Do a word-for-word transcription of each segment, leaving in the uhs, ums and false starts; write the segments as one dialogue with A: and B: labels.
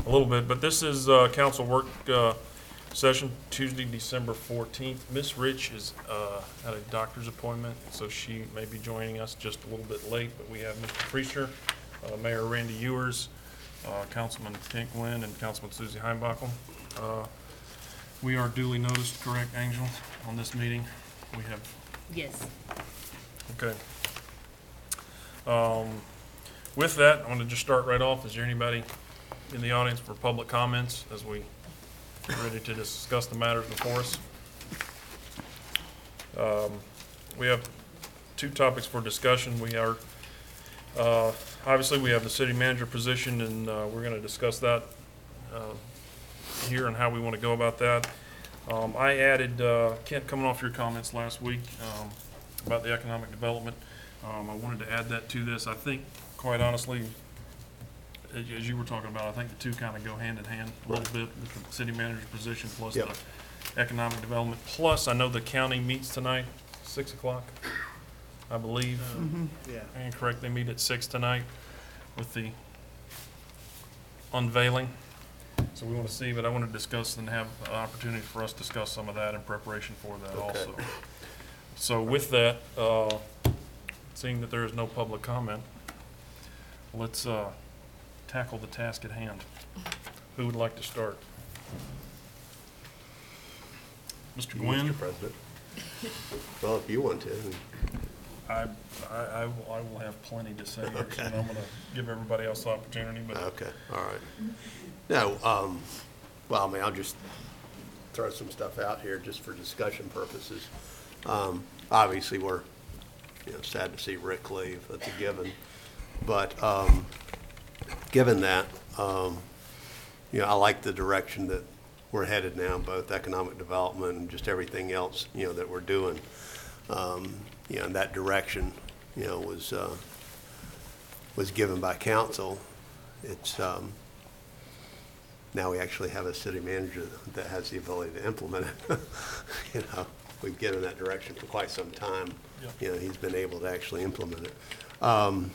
A: a little bit, but this is uh, council work uh, session, Tuesday, December fourteenth. Miss Rich is uh, at a doctor's appointment, so she may be joining us just a little bit late, but we have Mister Priester, uh, Mayor Randy Ewers, uh, Councilman Kent Gwynn, and Councilman Susie Heimbachel. Uh, we are duly noticed, correct, Angel, on this meeting? We have,
B: Yes.
A: okay. Um, with that, I'm going to just start right off. Is there anybody in the audience for public comments as we get ready to discuss the matters before us? Um, we have two topics for discussion. We are, uh, obviously, we have the city manager position, and uh, we're going to discuss that uh, here and how we want to go about that. Um, I added, uh, Kent, coming off your comments last week um, about the economic development, um, I wanted to add that to this. I think, quite honestly, as as you were talking about, I think the two kind of go hand in hand a little bit with the city manager's position plus
C: Yep.
A: the economic development. Plus, I know the county meets tonight, six o'clock, I believe.
D: Yeah.
A: And correct, they meet at six tonight with the unveiling. So we want to see, but I want to discuss and have an opportunity for us to discuss some of that in preparation for that
C: Okay.
A: also. So with that, uh, seeing that there is no public comment, let's uh, tackle the task at hand. Who would like to start? Mister Gwynn?
C: Mister President. Well, if you want to.
A: I, I, I will I will have plenty to say here, so
C: Okay.
A: I'm going to give everybody else the opportunity, but
C: Okay, all right. No, um, well, I mean, I'll just throw some stuff out here just for discussion purposes. Um, obviously, we're, you know, sad to see Rick leave. That's a given. But, um, given that, um, you know, I like the direction that we're headed now, both economic development and just everything else, you know, that we're doing. Um, you know, and that direction, you know, was, uh, was given by council. It's, um, now we actually have a city manager that has the ability to implement it. You know, we've given that direction for quite some time.
A: Yeah.
C: You know, he's been able to actually implement it. Um,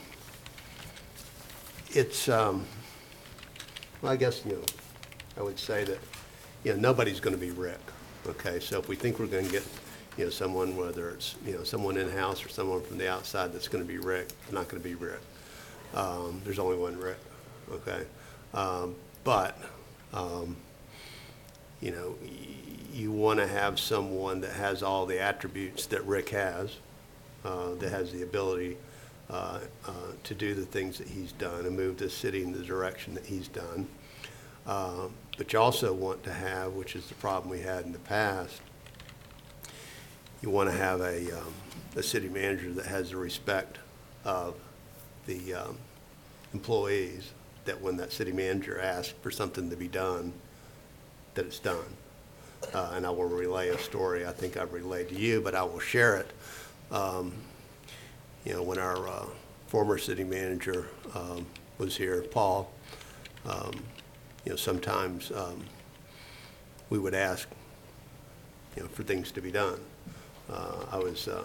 C: it's, um, well, I guess, you know, I would say that, you know, nobody's going to be Rick. Okay, so if we think we're going to get, you know, someone, whether it's, you know, someone in-house or someone from the outside that's going to be Rick, it's not going to be Rick. Um, there's only one Rick, okay? Um, but, um, you know, y- you want to have someone that has all the attributes that Rick has, uh, that has the ability uh, uh, to do the things that he's done and move this city in the direction that he's done. Uh, but you also want to have, which is the problem we had in the past, you want to have a, um, a city manager that has the respect of the um, employees, that when that city manager asks for something to be done, that it's done. Uh, and I will relay a story I think I've relayed to you, but I will share it. Um, you know, when our uh, former city manager um, was here, Paul, um, you know, sometimes um, we would ask, you know, for things to be done. Uh, I was uh,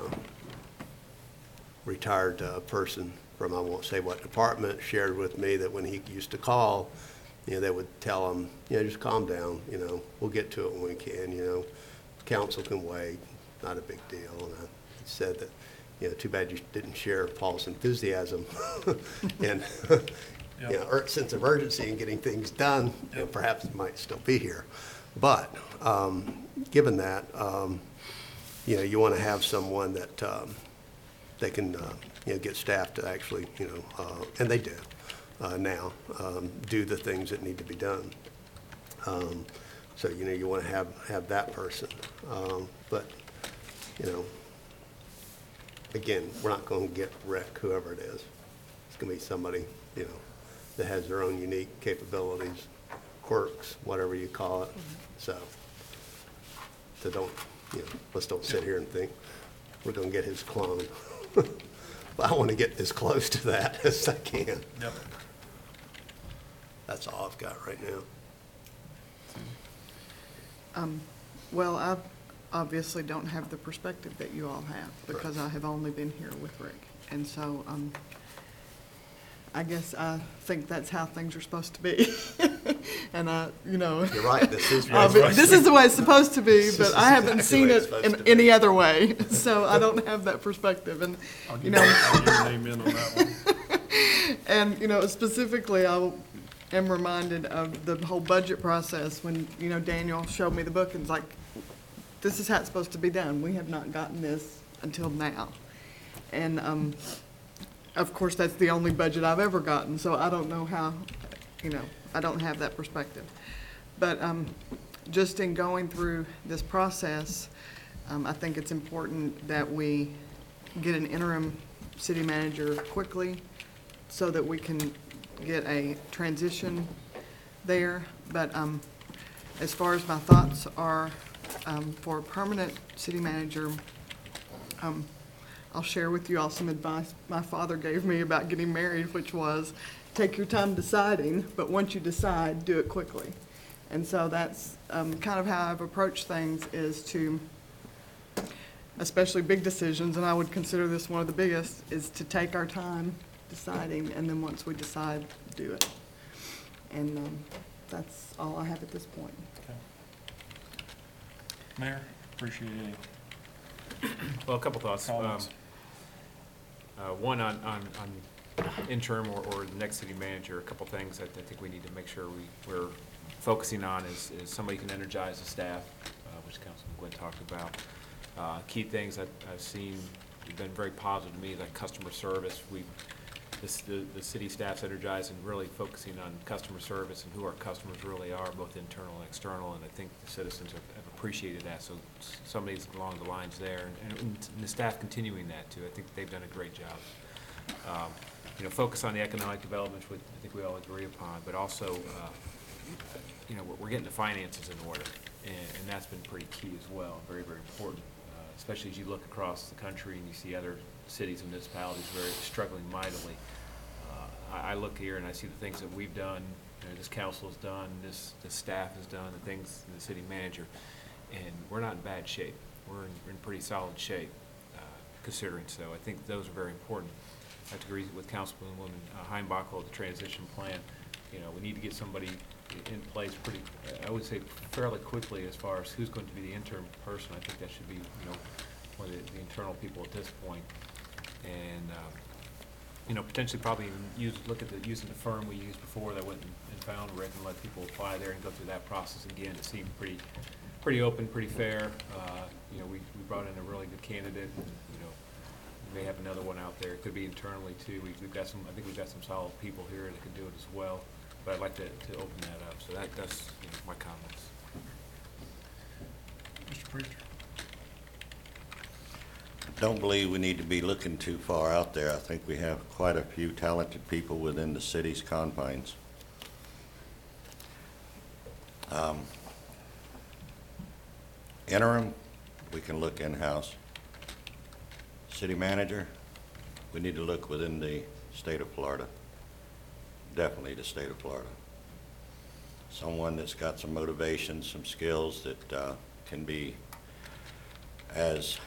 C: retired uh, person from, I won't say what department, shared with me that when he used to call, you know, they would tell him, you know, just calm down, you know, we'll get to it when we can, you know, council can wait, not a big deal. And I said that, you know, too bad you didn't share Paul's enthusiasm and,
A: Yeah.
C: you know, ur- sense of urgency in getting things done, you know, perhaps he might still be here. But um, given that, um, you know, you want to have someone that um, they can, uh, you know, get staff to actually, you know, uh, and they do uh, now, um, do the things that need to be done. Um, so, you know, you want to have, have that person. Um, but, you know, again, we're not going to get Rick, whoever it is. It's going to be somebody, you know, that has their own unique capabilities, quirks, whatever you call it. So, so don't, you know, let's don't sit here and think we're going to get his clone. But I want to get as close to that as I can.
A: Yep.
C: That's all I've got right now.
D: Um, well, I obviously don't have the perspective that you all have because I have only been here with Rick. And so, um, I guess I think that's how things are supposed to be. And I, you know.
C: You're right, this is.
D: Uh, but this is the way it's supposed to be,
C: This
D: but
C: is
D: I haven't
C: exactly
D: seen
C: the way it's
D: it
C: supposed
D: in
C: to be.
D: any other way, so I don't have that perspective, and,
A: I'll
D: you
A: give
D: know.
A: you, I'll give your name in on that one.
D: And, you know, specifically, I am reminded of the whole budget process when, you know, Daniel showed me the book and it's like, this is how it's supposed to be done. We have not gotten this until now. And, um, of course, that's the only budget I've ever gotten, so I don't know how, you know, I don't have that perspective. But, um, just in going through this process, um, I think it's important that we get an interim city manager quickly so that we can get a transition there. But, um, as far as my thoughts are, um, for a permanent city manager, um, I'll share with you all some advice my father gave me about getting married, which was, take your time deciding, but once you decide, do it quickly. And so that's um, kind of how I've approached things, is to, especially big decisions, and I would consider this one of the biggest, is to take our time deciding, and then once we decide, do it. And um, that's all I have at this point.
A: Okay. Mayor, appreciate any
B: Well, a couple thoughts. Um,
A: comments.
B: uh, One on, on, on interim or, or the next city manager, a couple things that I think we need to make sure we, we're focusing on is, is somebody can energize the staff, uh, which Councilman Gwynn talked about. Uh, Key things that I've seen have been very positive to me, like customer service. We, this, the, the city staff's energized and really focusing on customer service and who our customers really are, both internal and external, and I think the citizens have, have appreciated that. So somebody's along the lines there, and, and the staff continuing that too. I think they've done a great job. Um, you know, focus on the economic development, which I think we all agree upon, but also, uh, you know, we're, we're getting the finances in order, and, and that's been pretty key as well, very, very important, uh, especially as you look across the country and you see other cities and municipalities very struggling mightily. Uh, I, I look here and I see the things that we've done, you know, this council has done, this, this staff has done, the things the city manager, and we're not in bad shape. We're in, we're in pretty solid shape, uh, considering so. I think those are very important. I have to agree with Councilwoman uh, Heimbachel, the transition plan. You know, we need to get somebody in place pretty, I would say fairly quickly, as far as who's going to be the interim person. I think that should be, you know, one of the, the internal people at this point. And, um, you know, potentially probably even use, look at the, using the firm we used before that went and, and found Rick, and let people apply there and go through that process again. It seemed pretty, pretty open, pretty fair. Uh, you know, we, we brought in a really good candidate, and, you know, we may have another one out there. It could be internally too. We, we've got some, I think we've got some solid people here that could do it as well. But I'd like to, to open that up. So that, that's, you know, my comments.
A: Mister Preacher.
E: Don't believe we need to be looking too far out there. I think we have quite a few talented people within the city's confines. Um, interim, we can look in-house. City manager, we need to look within the state of Florida. Definitely the state of Florida. Someone that's got some motivation, some skills that uh, can be as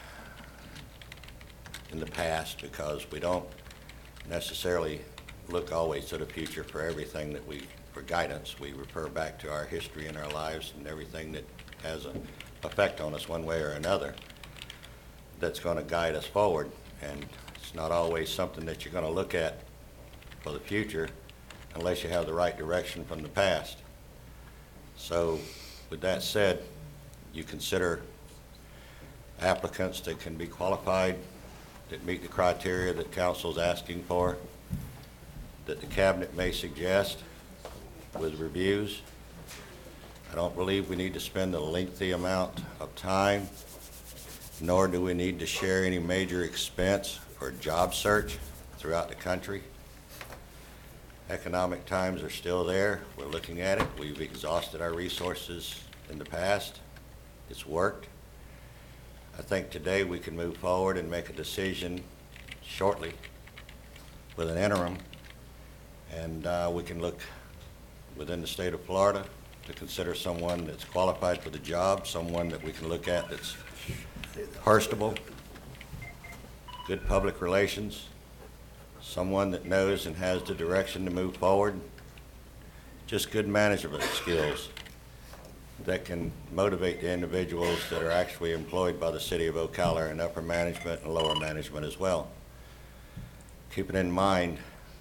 E: in the past, because we don't necessarily look always to the future for everything that we, for guidance. We refer back to our history and our lives and everything that has an effect on us one way or another that's going to guide us forward. And it's not always something that you're going to look at for the future unless you have the right direction from the past. So with that said, you consider applicants that can be qualified, that meet the criteria that council's asking for, that the cabinet may suggest with reviews. I don't believe we need to spend a lengthy amount of time, nor do we need to share any major expense for job search throughout the country. Economic times are still there. We're looking at it. We've exhausted our resources in the past. It's worked. I think today we can move forward and make a decision shortly with an interim, and uh, we can look within the state of Florida to consider someone that's qualified for the job, someone that we can look at that's personable, good public relations, someone that knows and has the direction to move forward, just good management skills that can motivate the individuals that are actually employed by the city of Ocala in upper management and lower management as well. Keeping in mind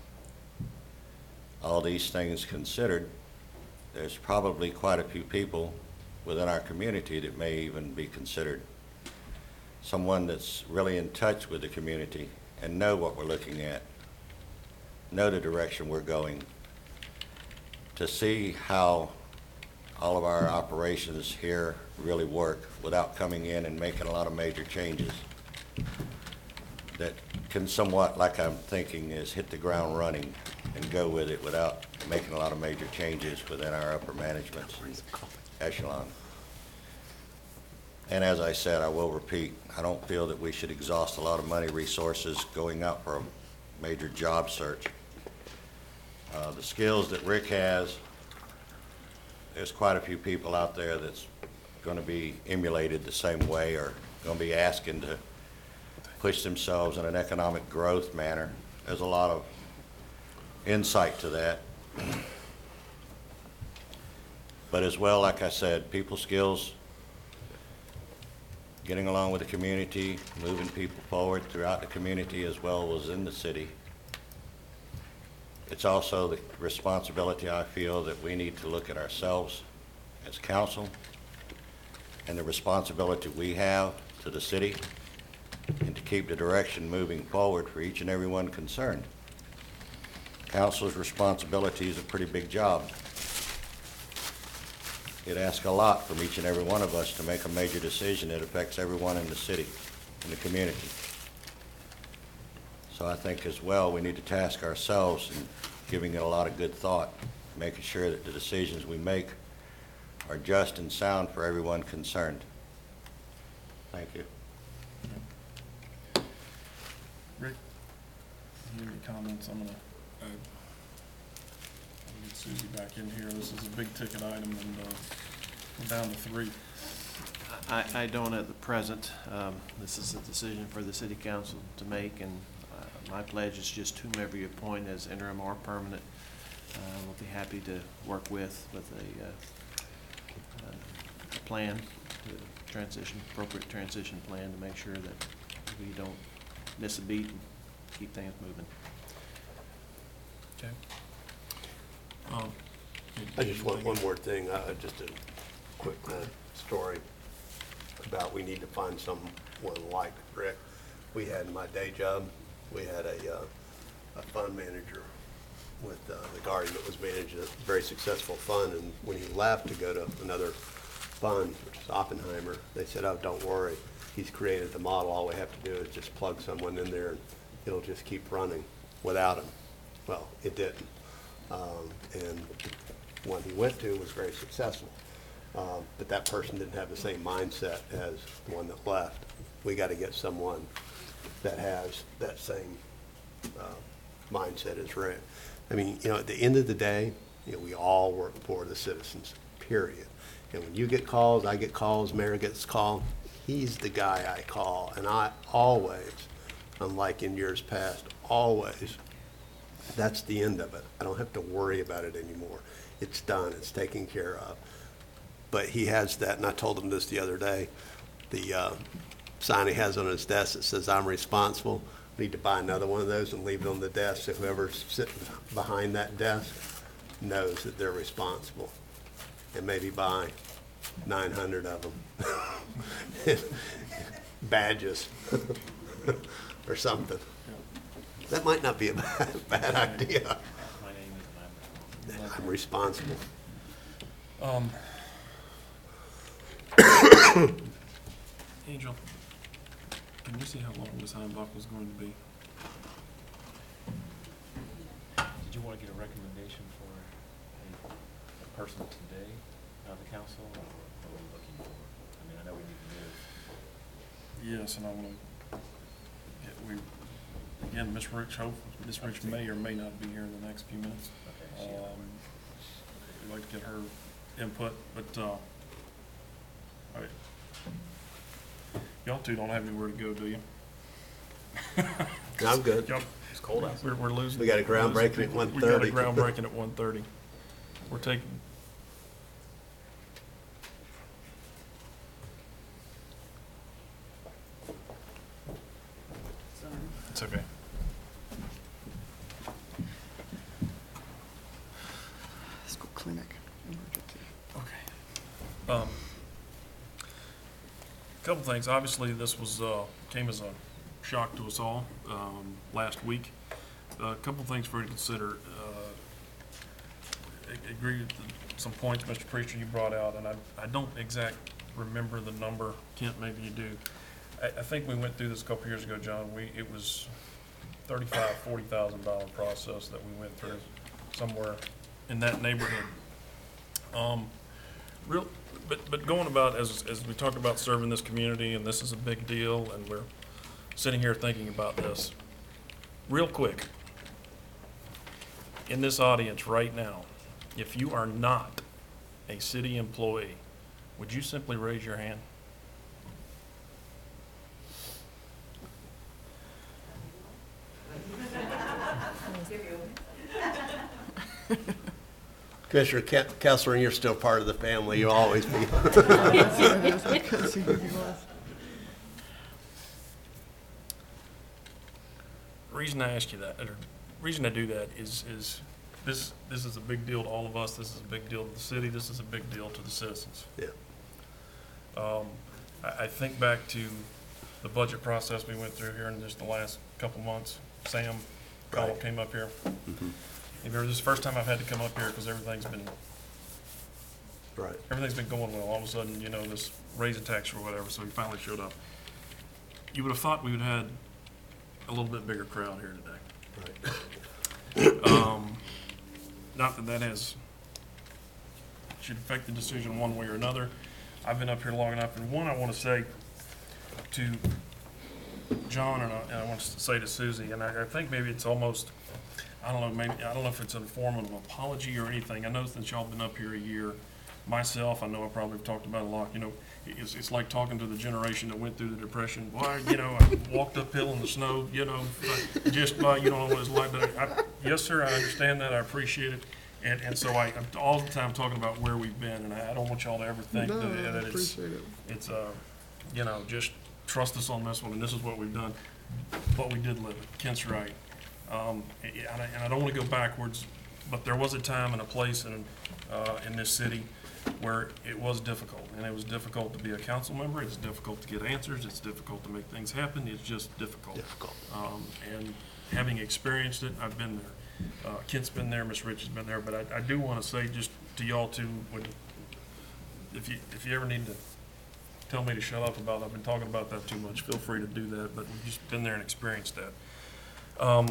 E: all these things considered, there's probably quite a few people within our community that may even be considered someone that's really in touch with the community and know what we're looking at, know the direction we're going, to see how all of our operations here really work without coming in and making a lot of major changes that can somewhat, like I'm thinking, is hit the ground running and go with it without making a lot of major changes within our upper management echelon. And as I said, I will repeat, I don't feel that we should exhaust a lot of money, resources going out for a major job search. Uh, the skills that Rick has, there's quite a few people out there that's going to be emulated the same way or going to be asking to push themselves in an economic growth manner. There's a lot of insight to that. But as well, like I said, people skills, getting along with the community, moving people forward throughout the community as well as in the city. It's also the responsibility, I feel, that we need to look at ourselves as council and the responsibility we have to the city and to keep the direction moving forward for each and every one concerned. Council's responsibility is a pretty big job. It asks a lot from each and every one of us to make a major decision that affects everyone in the city and the community. So I think as well, we need to task ourselves in giving it a lot of good thought, making sure that the decisions we make are just and sound for everyone concerned. Thank you.
A: Rick, any comments? I'm gonna, uh, I'll get Susie back in here. This is a big ticket item, and, uh, we're down to three.
F: I, I don't at the present. Um, this is a decision for the city council to make, and uh, my pledge is just whomever you appoint as interim or permanent, uh, we'll be happy to work with, with a, uh, uh, a plan, to transition, appropriate transition plan to make sure that we don't miss a beat and keep things moving.
A: Okay. Um,
C: I just want one more thing, uh, just a quick uh, story about we need to find someone like Rick. We had in my day job, we had a, uh, a fund manager with uh, the Guardian that was managing a very successful fund, and when he left to go to another fund, which is Oppenheimer, they said, oh, don't worry, he's created the model, all we have to do is just plug someone in there and it'll just keep running without him. Well, it didn't. Um, and one he went to was very successful. Um, but that person didn't have the same mindset as the one that left. We got to get someone that has that same uh, mindset as Rick. I mean, you know, at the end of the day, you know, we all work for the citizens, period. And when you get calls, I get calls, mayor gets called, he's the guy I call. And I always, unlike in years past, always, that's the end of it. I don't have to worry about it anymore. It's done, it's taken care of. But he has that, and I told him this the other day, the uh, sign he has on his desk that says, I'm responsible. I need to buy another one of those and leave it on the desk so whoever's sitting behind that desk knows that they're responsible. And maybe buy nine hundred of them. Badges or something. That might not be a bad, bad idea.
F: My name is Lambert.
C: I'm responsible.
A: Um, Angel, can you see how long this handbook was going to be?
B: Did you want to get a recommendation for a, a person today on the council, or what are we looking for? I mean, I know we need to move.
A: Yes, and I want to get, we, again, Miss Rich, hope, Miss Rich may or may not be here in the next few minutes.
B: Okay, she-
A: Um, we'd like to get her input, but, uh, all right. Y'all two don't have anywhere to go, do you?
C: I'm good.
A: Y'all-
B: It's cold out.
A: We're, we're losing.
C: We got a
A: we're losing
C: groundbreaking at
A: people.
C: one
A: We got a
C: thirty.
A: groundbreaking at one thirty. we're taking, it's okay.
D: School clinic, emergency.
A: Okay. Um, Couple things. Obviously, this was, uh, came as a shock to us all, um, last week. A couple things for you to consider. Uh, I agree with the- some points, Mister Preacher, you brought out, and I, I don't exact remember the number. Kent, maybe you do. I, I think we went through this a couple years ago, John. We, it was thirty-five, forty thousand dollar process that we went through, somewhere in that neighborhood. Um, real, but, but going about, as, as we talk about serving this community, and this is a big deal, and we're sitting here thinking about this, real quick, in this audience right now, if you are not a city employee, would you simply raise your hand?
C: Commissioner Ke- Kessler, you're still part of the family, you'll always be.
D: I couldn't see who he was.
A: Reason I ask you that, or reason I do that is, is this, this is a big deal to all of us, this is a big deal to the city, this is a big deal to the citizens.
C: Yeah.
A: Um, I, I think back to the budget process we went through here in just the last couple months. Sam Connell
C: Right.
A: came up here.
C: Mhm.
A: If this is the first time I've had to come up here because everything's been,
C: Right,
A: everything's been going well. All of a sudden, you know, this raising tax or whatever, so he finally showed up. You would have thought we would have had a little bit bigger crowd here today.
C: right.
A: Um, not that that has, should affect the decision one way or another. I've been up here long enough, and one, I want to say to John, and I, and I want to say to Susie, and I, I think maybe it's almost, I don't know, maybe, I don't know if it's in the form of an apology or anything. I know since y'all been up here a year, myself, I know I probably have talked about it a lot, you know, it's, it's like talking to the generation that went through the Depression. Why, you know, I walked uphill in the snow, you know, just by, you don't know what it's like, but I, yes, sir, I understand that, I appreciate it. And, and so I, I'm all the time talking about where we've been, and I, I don't want y'all to ever think
D: No,
A: that,
D: I
A: that it's,
D: appreciate it.
A: it's, uh, you know, just trust us on this one, and this is what we've done. But we did live it. Kent's right. Um, and I, and I don't want to go backwards, but there was a time and a place in, uh, in this city where it was difficult, and it was difficult to be a council member, it's difficult to get answers, it's difficult to make things happen, it's just difficult.
C: Difficult.
A: Um, and having experienced it, I've been there. Uh, Kent's been there, Miss Rich has been there, but I, I do want to say just to y'all too, when, if you, if you ever need to tell me to shut up about it, I've been talking about that too much, feel free to do that, but we've just been there and experienced that. Um,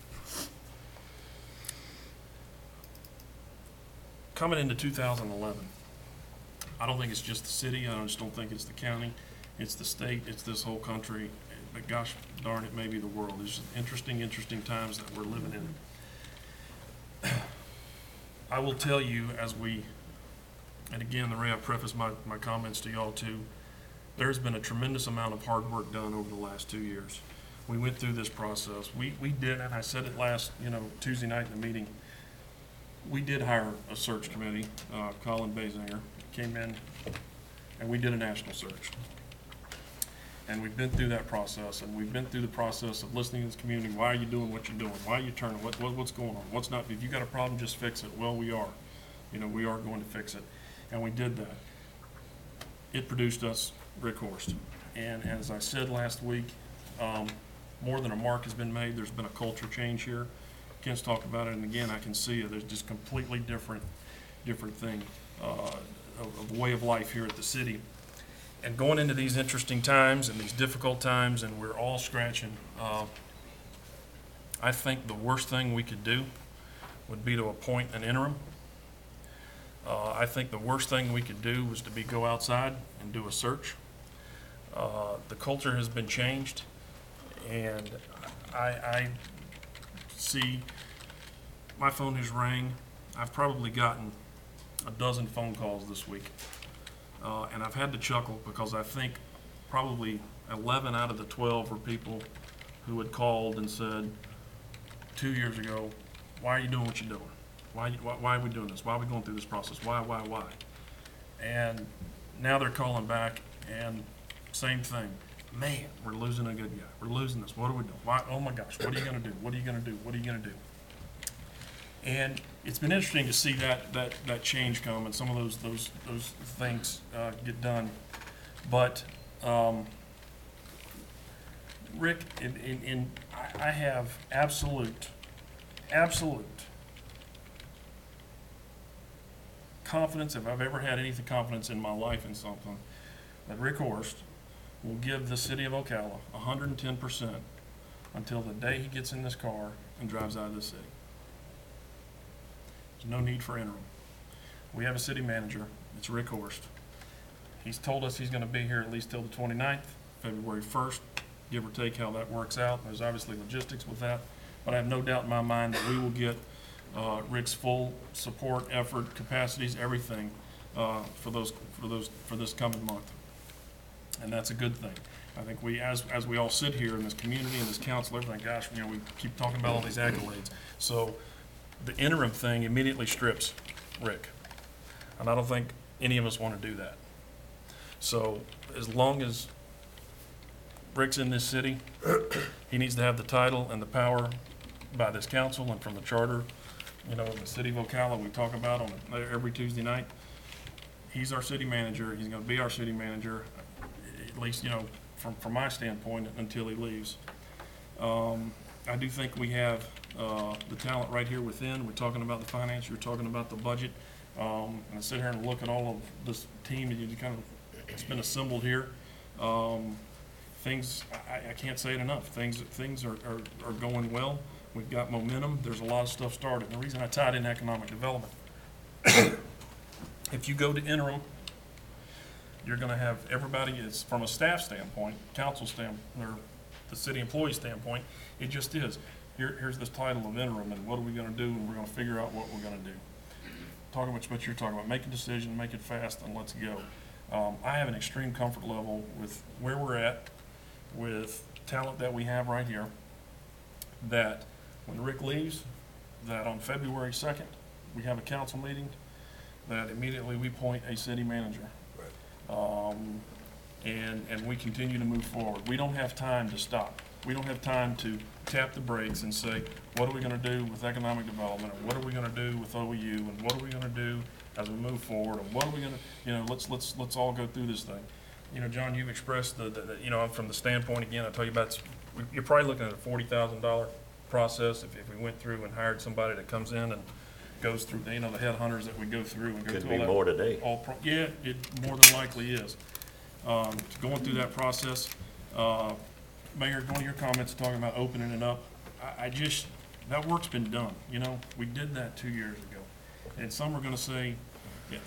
A: coming into two thousand eleven, I don't think it's just the city, I just don't think it's the county, it's the state, it's this whole country, but gosh darn it, maybe the world. It's just interesting, interesting times that we're living in. I will tell you as we, and again, the way I preface my, my comments to y'all too, there's been a tremendous amount of hard work done over the last two years. We went through this process. We, we did, and I said it last, you know, Tuesday night in the meeting, we did hire a search committee. uh, Colin Basinger came in, and we did a national search. And we've been through that process, and we've been through the process of listening to this community. Why are you doing what you're doing? Why are you turning? What, what, what's going on? What's not? If you got a problem, just fix it. Well, we are. You know, we are going to fix it. And we did that. It produced us Rick Horst. And as I said last week, um, more than a mark has been made. There's been a culture change here. Ken's talked about it, and again, I can see it. There's just completely different, different thing, uh, of, of way of life here at the city. And going into these interesting times and these difficult times, and we're all scratching, uh, I think the worst thing we could do would be to appoint an interim. Uh, I think the worst thing we could do was to be go outside and do a search. Uh, the culture has been changed, and I, I see my phone has rang. I've probably gotten a dozen phone calls this week. Uh, and I've had to chuckle because I think probably eleven out of the twelve were people who had called and said two years ago, why are you doing what you're doing? Why, why, why are we doing this? Why are we going through this process? Why, why, why? And now they're calling back and same thing. Man, we're losing a good guy. We're losing this. What are we doing? Why, oh my gosh, what are you gonna do? What are you gonna do? What are you gonna do? And it's been interesting to see that, that, that change come and some of those, those, those things, uh, get done. But, um, Rick, in, in, in, I, I have absolute, absolute confidence, if I've ever had anything confidence in my life in something, that Rick Horst will give the city of Ocala one hundred and ten percent until the day he gets in this car and drives out of the city. There's no need for interim. We have a city manager, it's Rick Horst. He's told us he's gonna be here at least till the twenty-ninth, February first, give or take how that works out. There's obviously logistics with that, but I have no doubt in my mind that we will get uh, Rick's full support, effort, capacities, everything uh, for those, for those, for this coming month. And that's a good thing. I think we, as, as we all sit here in this community and this council, everything, gosh, you know, we keep talking about all these accolades. So the interim thing immediately strips Rick. And I don't think any of us want to do that. So as long as Rick's in this city, he needs to have the title and the power by this council and from the charter. You know, the city of Ocala, we talk about on every Tuesday night. He's our city manager. He's going to be our city manager, at least, you know, from, from my standpoint, until he leaves. Um, I do think we have uh, the talent right here within. We're talking about the finance. You're talking about the budget. Um, and I sit here and look at all of this team that you kind of, it's been assembled here. Um, things, I, I can't say it enough. Things, things are, are, are going well. We've got momentum. There's a lot of stuff started. And the reason I tied in economic development, if you go to interim, you're gonna have everybody is, from a staff standpoint, council standpoint, or the city employee standpoint, it just is. Here, here's this title of interim, and what are we gonna do, and we're gonna figure out what we're gonna do. Talking about what you're talking about, make a decision, make it fast, and let's go. Um, I have an extreme comfort level with where we're at, with talent that we have right here, that when Rick leaves, that on February second, we have a council meeting, that immediately we appoint a city manager. Um, and, and we continue to move forward. We don't have time to stop. We don't have time to tap the brakes and say, what are we gonna do with economic development, and what are we gonna do with O E U, and what are we gonna do as we move forward, and what are we gonna, you know, let's, let's, let's all go through this thing. You know, John, you've expressed the, the, the you know, from the standpoint, again, I tell you about, you're probably looking at a forty thousand dollar process if, if we went through and hired somebody that comes in and goes through, you know, the headhunters that we go through and go
E: Could
A: through
E: be
A: all that.
E: more today.
A: All pro- yeah, it more than likely is. Um, going through that process, uh, Mayor, going to your comments talking about opening it up, I, I just, that work's been done, you know, we did that two years ago. And some are gonna say, yeah,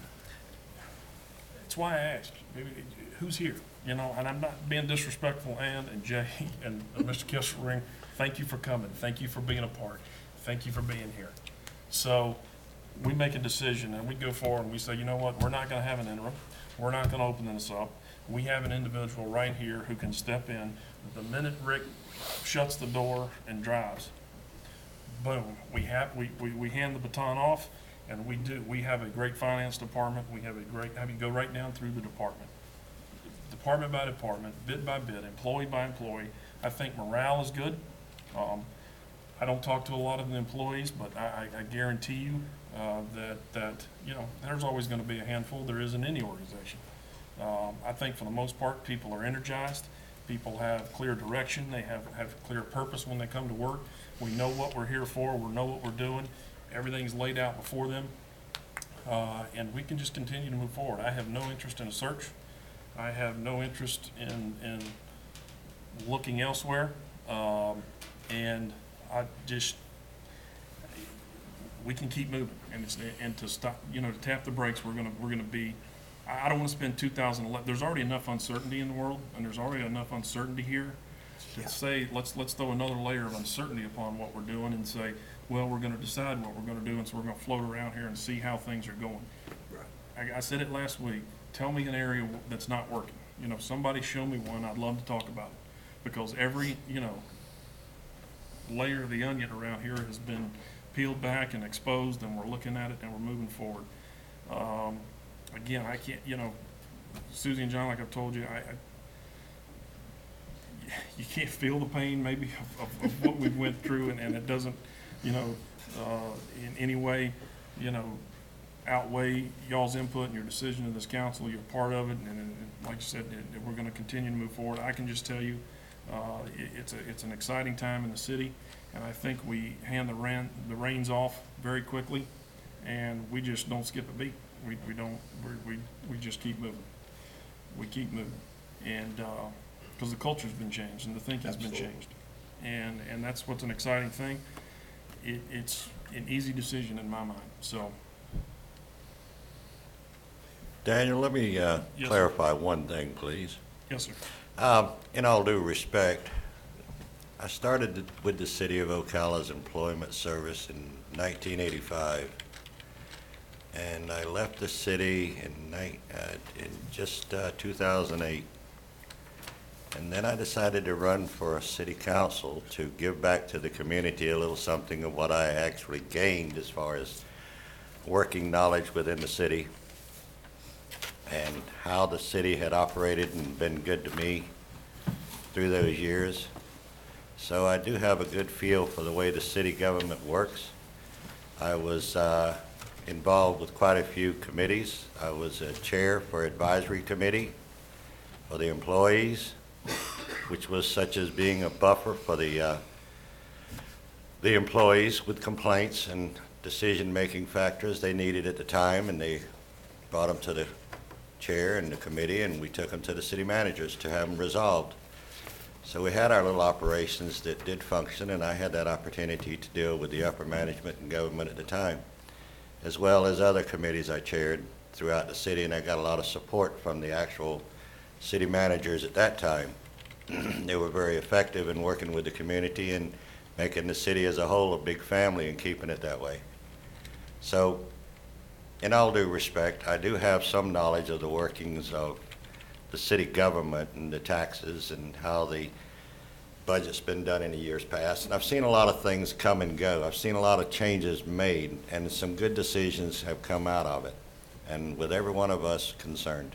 A: that's why I asked, maybe, who's here? You know, and I'm not being disrespectful, Ann and Jay and uh, Mister Kesselring, thank you for coming, thank you for being a part, thank you for being here. So we make a decision and we go forward and we say, you know what, we're not gonna have an interim. We're not gonna open this up. We have an individual right here who can step in. The minute Rick shuts the door and drives, boom, we have, we, we, we hand the baton off, and we do, we have a great finance department. We have a great, have you go right down through the department. Department by department, bit by bit, employee by employee. I think morale is good. Um, I don't talk to a lot of the employees, but I, I, I guarantee you uh, that, that, you know, there's always going to be a handful. There is in any organization. Um, I think for the most part, people are energized. People have clear direction. They have, have clear purpose when they come to work. We know what we're here for. We know what we're doing. Everything's laid out before them. Uh, and we can just continue to move forward. I have no interest in a search. I have no interest in, in looking elsewhere. Um, and I just, we can keep moving, and it's, and to stop, you know, to tap the brakes, we're gonna, we're gonna be, I I don't wanna spend two thousand eleven, there's already enough uncertainty in the world, and there's already enough uncertainty here. To say, let's, let's throw another layer of uncertainty upon what we're doing and say, well, we're gonna decide what we're gonna do, and so we're gonna float around here and see how things are going. I, I said it last week, tell me an area that's not working. You know, somebody show me one, I'd love to talk about it. Because every, you know, layer of the onion around here has been peeled back and exposed, and we're looking at it and we're moving forward. Um, again, I can't, you know, Susie and John, like I've told you, I, I you can't feel the pain maybe of, of, of what we've went through, and, and it doesn't, you know, uh, in any way, you know, outweigh y'all's input and your decision of this council. You're part of it, and, and, and like you said, it, it, we're going to continue to move forward. I can just tell you, uh, it, it's a it's an exciting time in the city, and I think we hand the ran, the reins off very quickly, and we just don't skip a beat. We we don't we we we just keep moving. We keep moving, and because uh, the culture's been changed and the thinking's been changed, and and that's what's an exciting thing. It, it's an easy decision in my mind. So.
E: Daniel, let me uh,
A: Yes, sir.
E: clarify one thing, please.
A: Yes, sir.
E: Um, In all due respect, I started with the City of Ocala's Employment Service in nineteen eighty-five, and I left the city in, ni- uh, in just uh, two thousand eight. And then I decided to run for a city council to give back to the community a little something of what I actually gained as far as working knowledge within the city and how the city had operated and been good to me through those years. So I do have a good feel for the way the city government works. I was uh, involved with quite a few committees. I was a chair for advisory committee for the employees, which was such as being a buffer for the uh, the employees with complaints and decision-making factors they needed at the time, and they brought them to the chair and the committee, and we took them to the city managers to have them resolved. So we had our little operations that did function, and I had that opportunity to deal with the upper management and government at the time, as well as other committees I chaired throughout the city, and I got a lot of support from the actual city managers at that time. They were very effective in working with the community and making the city as a whole a big family and keeping it that way. So, in all due respect, I do have some knowledge of the workings of the city government and the taxes and how the budget's been done in the years past. And I've seen a lot of things come and go. I've seen a lot of changes made, and some good decisions have come out of it, and with every one of us concerned.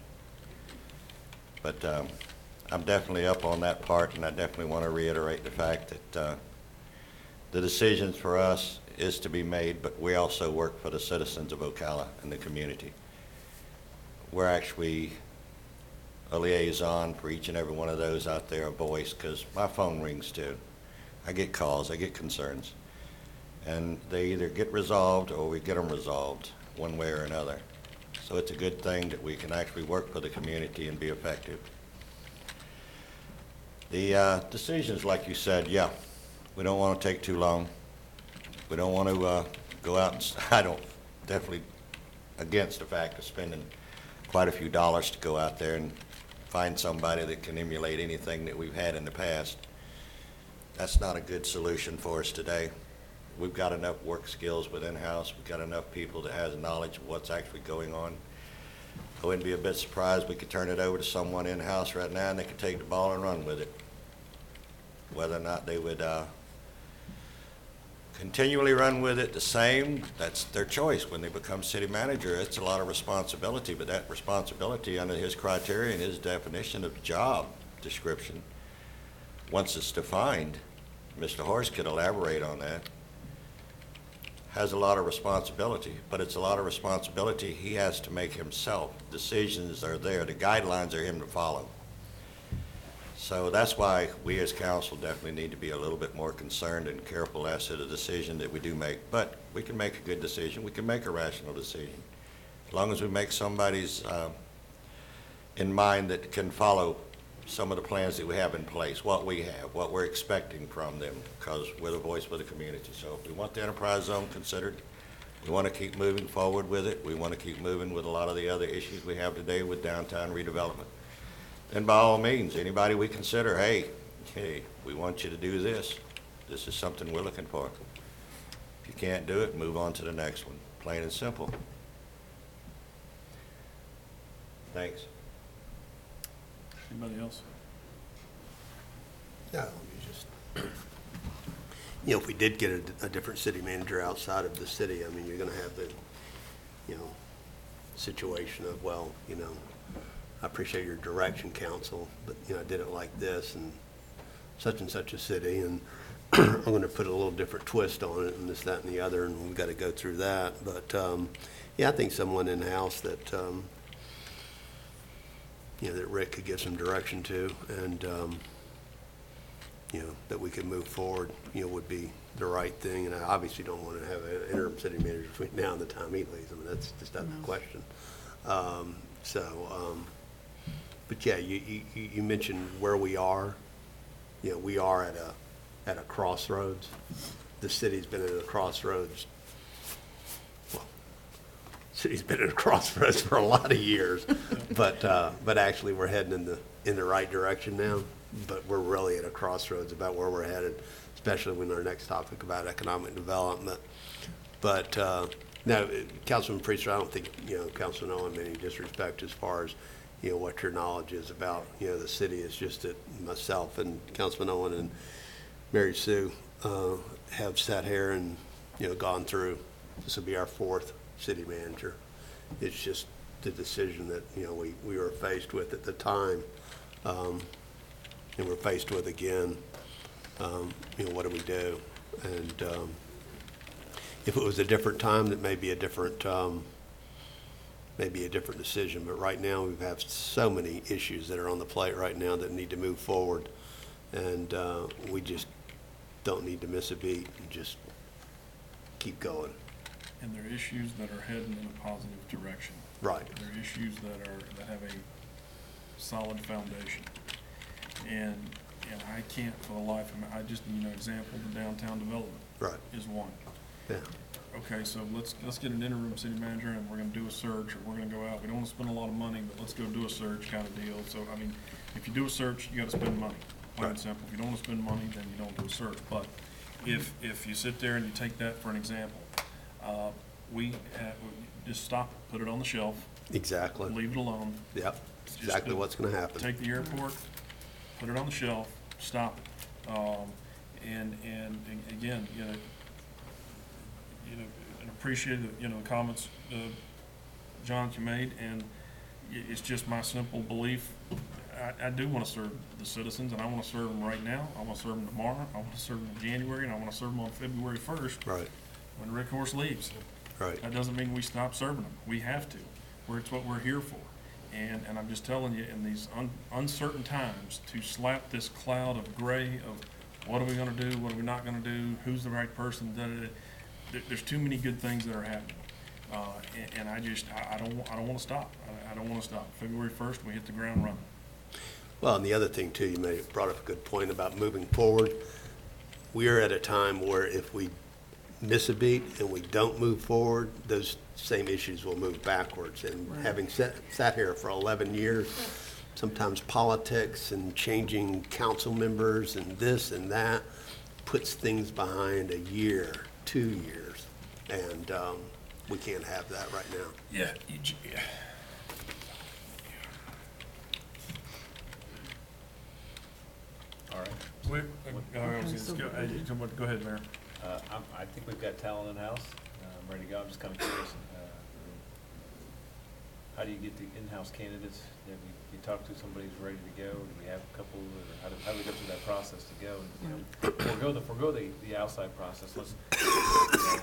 E: But um, I'm definitely up on that part, and I definitely want to reiterate the fact that uh, the decisions for us is to be made, but we also work for the citizens of Ocala and the community. We're actually a liaison for each and every one of those out there, a voice, because my phone rings too. I get calls, I get concerns, and they either get resolved or we get them resolved one way or another. So it's a good thing that we can actually work for the community and be effective. The uh, decisions, like you said, yeah, we don't want to take too long. We don't want to uh, go out and, I don't, definitely against the fact of spending quite a few dollars to go out there and find somebody that can emulate anything that we've had in the past. That's not a good solution for us today. We've got enough work skills within house. We've got enough people that has knowledge of what's actually going on. I wouldn't be a bit surprised we could turn it over to someone in-house right now and they could take the ball and run with it. Whether or not they would uh, continually run with it the same, that's their choice. When they become city manager, it's a lot of responsibility, but that responsibility under his criteria and his definition of job description, once it's defined, Mister Horst could elaborate on that, has a lot of responsibility, but it's a lot of responsibility he has to make himself. Decisions are there, the guidelines are him to follow. So that's why we as council definitely need to be a little bit more concerned and careful as to the decision that we do make. But we can make a good decision, we can make a rational decision. As long as we make somebody's uh, in mind that can follow some of the plans that we have in place, what we have, what we're expecting from them, because we're the voice for the community. So if we want the enterprise zone considered, we want to keep moving forward with it, we want to keep moving with a lot of the other issues we have today with downtown redevelopment, then by all means, anybody we consider, hey, hey, we want you to do this. This is something we're looking for. If you can't do it, move on to the next one. Plain and simple. Thanks.
A: Anybody else?
C: No, you just, you know, if we did get a, a different city manager outside of the city, I mean, you're gonna have the, you know, situation of, well, you know, I appreciate your direction, council, but, you know, I did it like this and such and such a city, and I'm gonna put a little different twist on it and this, that, and the other, and we've gotta go through that. But, um, yeah, I think someone in-house that, um, you know, that Rick could give some direction to, and, um, you know, that we could move forward, you know, would be the right thing. And I obviously don't want to have an interim city manager between now and the time he leaves. I mean, that's just out of the
D: No.
C: question. Um, so, um, but yeah, you, you, you mentioned where we are. You know, we are at a, at a crossroads. The city's been at a crossroads. Well, city's been at a crossroads for a lot of years, but, uh, but actually we're heading in the, in the right direction now. But we're really at a crossroads about where we're headed, especially when our next topic about economic development. But, uh, no, Councilman Priester, I don't think, you know, Councilman Owen, any disrespect as far as, you know, what your knowledge is about, you know, the city. It's just that myself and Councilman Owen and Mary Sue, uh, have sat here and, you know, gone through, this will be our fourth city manager. It's just the decision that, you know, we, we were faced with at the time. Um, and we're faced with again, um, you know, what do we do? And um, if it was a different time, that may be a different, um, maybe a different decision. But right now, we have so many issues that are on the plate right now that need to move forward, and uh, we just don't need to miss a beat and just keep going.
A: And there are issues that are heading in a positive direction.
C: Right.
A: There are issues that are, that have a solid foundation. And, and I can't for the life of me, I just, you know, example, the downtown development.
C: Right.
A: Is one.
C: Yeah.
A: Okay, so let's, let's get an interim city manager and we're gonna do a search, or we're gonna go out. We don't wanna spend a lot of money, but let's go do a search kind of deal. So, I mean, if you do a search, you gotta spend money, plain and
C: Right.
A: simple. If you don't wanna spend money, then you don't do a search. But if, if you sit there and you take that for an example, uh, we have, just stop it, put it on the shelf,
C: Exactly.
A: leave it alone.
C: Yep.
A: Just
C: Exactly
A: do-
C: what's going to happen.
A: Take the airport, put it on the shelf, stop it. Um, and, and a- again, you know, you know, and appreciate the, you know, the comments, uh, John, that you made, and i- it's just my simple belief. I, I do want to serve the citizens, and I want to serve them right now. I want to serve them tomorrow. I want to serve them in January, and I want to serve them on February first
C: Right.
A: when Rick Horse leaves.
C: Right.
A: That doesn't mean we stop serving them. We have to. We're, it's what we're here for. And, and I'm just telling you, in these un, uncertain times, to slap this cloud of gray of what are we gonna do, what are we not gonna do, who's the right person, da, da, da. There, there's too many good things that are happening. Uh, and, and I just, I, I don't, I don't wanna stop. I, I don't wanna stop. February first, we hit the ground running.
C: Well, and the other thing too, you may have brought up a good point about moving forward. We are at a time where if we miss a beat and we don't move forward, those same issues will move backwards. And
D: Right.
C: having sat, sat here for eleven years, sometimes politics and changing council members and this and that puts things behind a year, two years. And um, we can't have that right now.
A: Yeah, you, j- yeah.
B: All right.
A: We, uh, I was
D: Okay,
A: gonna
D: so
A: go,
D: what
A: uh,
D: we do?
A: you come- go ahead, Mayor.
B: Uh, I'm, I think we've got talent in-house. Uh, I'm ready to go. I'm just kind of curious. uh, How do you get the in-house candidates? Have you, you talk to somebody who's ready to go? Do we have a couple, or how do, how do we go through that process to go? And, you know, forego the, forego the, the outside process. Let's, you know,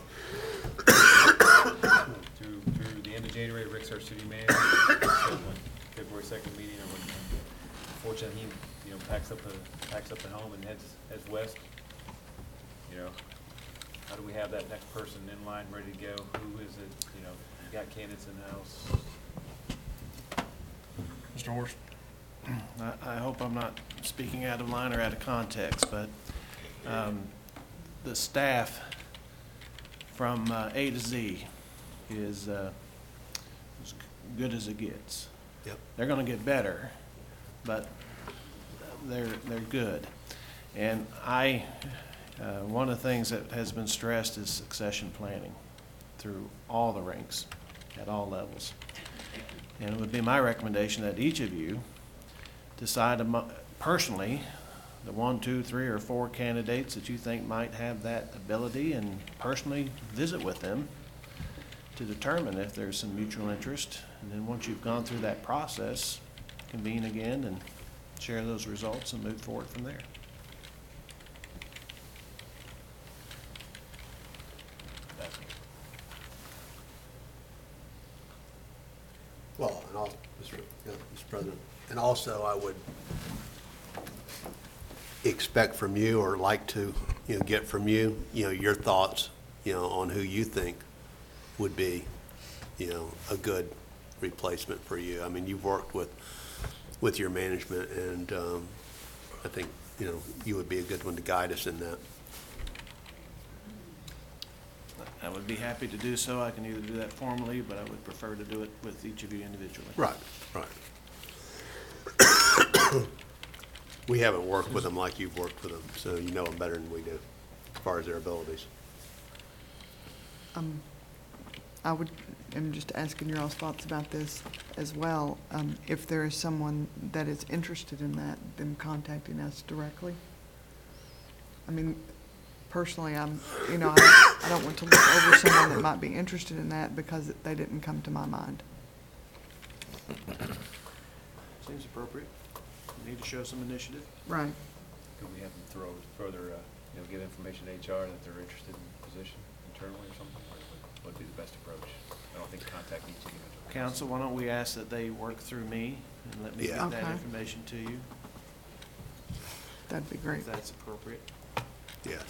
B: through, through the end of January, Rick's our city manager. So when February second meeting, or when, fortunately, he, you know, packs up the, packs up the home and heads, heads west. You know, how do we have that next person in line, ready to go? Who is it? You know, you got candidates in-house.
A: Mister Horst?
F: I, I hope I'm not speaking out of line or out of context, but um, the staff from uh, A to Z is uh, as good as it gets.
C: Yep.
F: They're gonna get better, but they're, they're good. And I, uh, one of the things that has been stressed is succession planning through all the ranks, at all levels. And it would be my recommendation that each of you decide amo- personally the one, two, three, or four candidates that you think might have that ability and personally visit with them to determine if there's some mutual interest. And then once you've gone through that process, convene again and share those results and move forward from there.
C: Well, and also, Mister yeah, Mister President, and also I would expect from you, or like to, you know, get from you, you know, your thoughts, you know, on who you think would be, you know, a good replacement for you. I mean, you've worked with, with your management, and um, I think, you know, you would be a good one to guide us in that.
F: I would be happy to do so. I can either do that formally, but I would prefer to do it with each of you individually.
C: Right, right. We haven't worked with them like you've worked with them, so you know them better than we do, as far as their abilities.
D: Um, I would, am just asking your all's thoughts about this as well. Um, if there is someone that is interested in that, then contacting us directly. I mean, personally, I'm, you know, I, I don't want to look over someone that might be interested in that because they didn't come to my mind.
F: Seems appropriate. We need to show some initiative.
D: Right.
B: Could we have them throw further, uh, you know, give information to H R that they're interested in the position internally or something? Or what would be the best approach? I don't think contact each individual.
F: Council, why don't we ask that they work through me and let me
C: Yeah.
F: get that
D: Okay.
F: information to you,
D: That'd be great.
F: if that's appropriate.
C: Yes.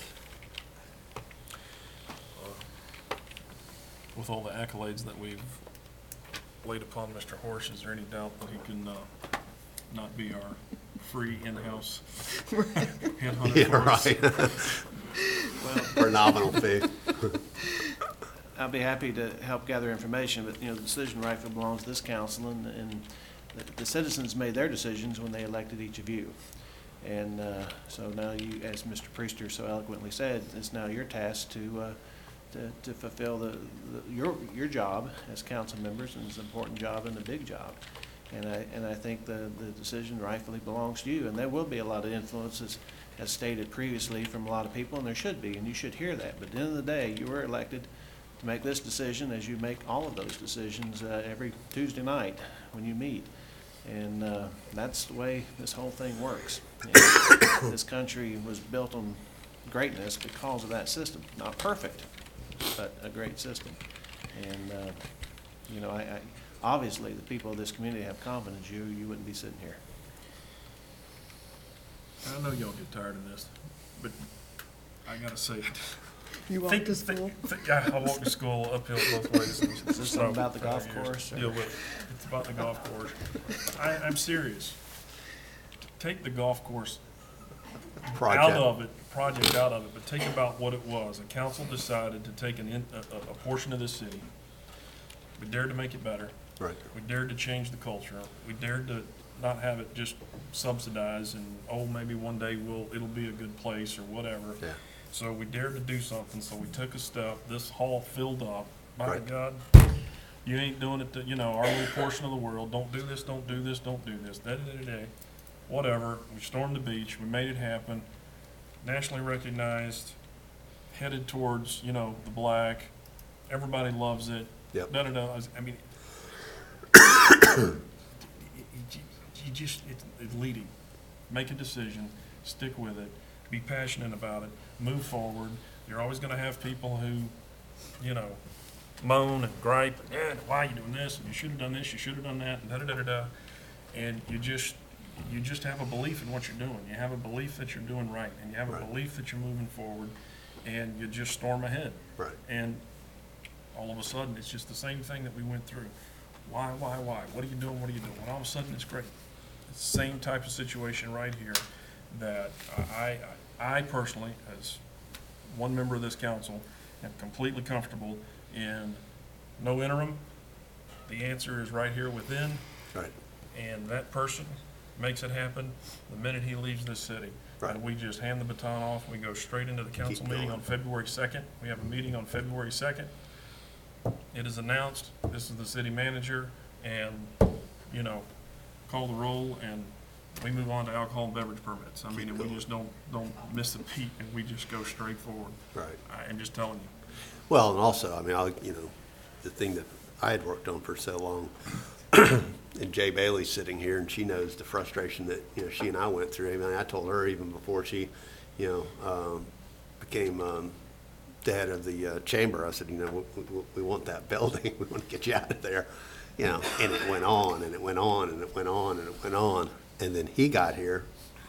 A: With all the accolades that we've laid upon Mister Horsch, is there any doubt that he can uh, not be our free in-house headhunter
C: Yeah,
A: for us?
C: right.
F: Well,
C: For a nominal fee.
F: I'll be happy to help gather information, but, you know, the decision rightfully belongs to this council, and, and the- the citizens made their decisions when they elected each of you. And uh, so now you, as Mister Priester so eloquently said, it's now your task to, uh, to, to fulfill the, the, your, your job as council members, and it's an important job and a big job. And I, and I think the, the decision rightfully belongs to you, and there will be a lot of influences, as stated previously, from a lot of people, and there should be, and you should hear that. But at the end of the day, you were elected to make this decision, as you make all of those decisions uh, every Tuesday night when you meet. And uh, that's the way this whole thing works. And this country was built on greatness because of that system. Not perfect, but a great system. And, uh, you know, I, I, obviously, the people of this community have confidence in you, you wouldn't be sitting here.
A: I know y'all get tired of this, but I gotta say it.
D: You walk
A: Think-
D: to
A: think-
D: school?
A: think- yeah, I walk to school uphill both ways.
F: Is this something about the golf course, or-
A: Deal with it. It's about the golf course. I, I'm serious. Take the golf course out
C: Project.
A: of it, project out of it, but think about what it was. A council decided to take an in, a, a a portion of the city. We dared to make it better.
C: Right.
A: We dared to change the culture. We dared to not have it just subsidized and, oh, maybe one day we'll, it'll be a good place or whatever.
C: Yeah.
A: So we dared to do something, so we took a step. This hall filled up. My
C: Right.
A: God, you ain't doing it to, you know, our little portion of the world. Don't do this, don't do this, don't do this, da-da-da-da-da. Whatever. We stormed the beach. We made it happen. Nationally recognized, headed towards, you know, the black. Everybody loves it.
C: Yep.
A: Da-da-da. I mean, you just, it's, it's leading. Make a decision, stick with it, be passionate about it, move forward. You're always gonna have people who, you know, moan and gripe, and, yeah, why are you doing this, and you should have done this, you should have done that, and da-da-da-da-da. And you just, you just have a belief in what you're doing. You have a belief that you're doing right, and you have a
C: Right.
A: belief that you're moving forward, and you just storm ahead.
C: Right.
A: And all of a sudden, it's just the same thing that we went through. Why, why, why? What are you doing? What are you doing? And all of a sudden, it's great. It's the same type of situation right here that I, I I personally, as one member of this council, am completely comfortable in no interim. The answer is right here within,
C: Right.
A: and that person makes it happen the minute he leaves this city.
C: Right.
A: And we just hand the baton off. We go straight into the council meeting
C: going.
A: on February second. We have a meeting on February second. It is announced, this is the city manager, and, you know, call the roll, and we move on to alcohol and beverage permits. I mean,
C: Keep
A: and we
C: going.
A: just don't, don't miss a beat, and we just go straight forward.
C: Right.
A: I am just telling you.
C: Well, and also, I mean, I, you know, the thing that I had worked on for so long, and Jay Bailey's sitting here, and she knows the frustration that, you know, she and I went through. I mean, I told her even before she, you know, um, became um, the head of the uh, chamber, I said, you know, we, we, we want that building. We want to get you out of there. You know, and it went on, and it went on, and it went on, and it went on. And then he got here,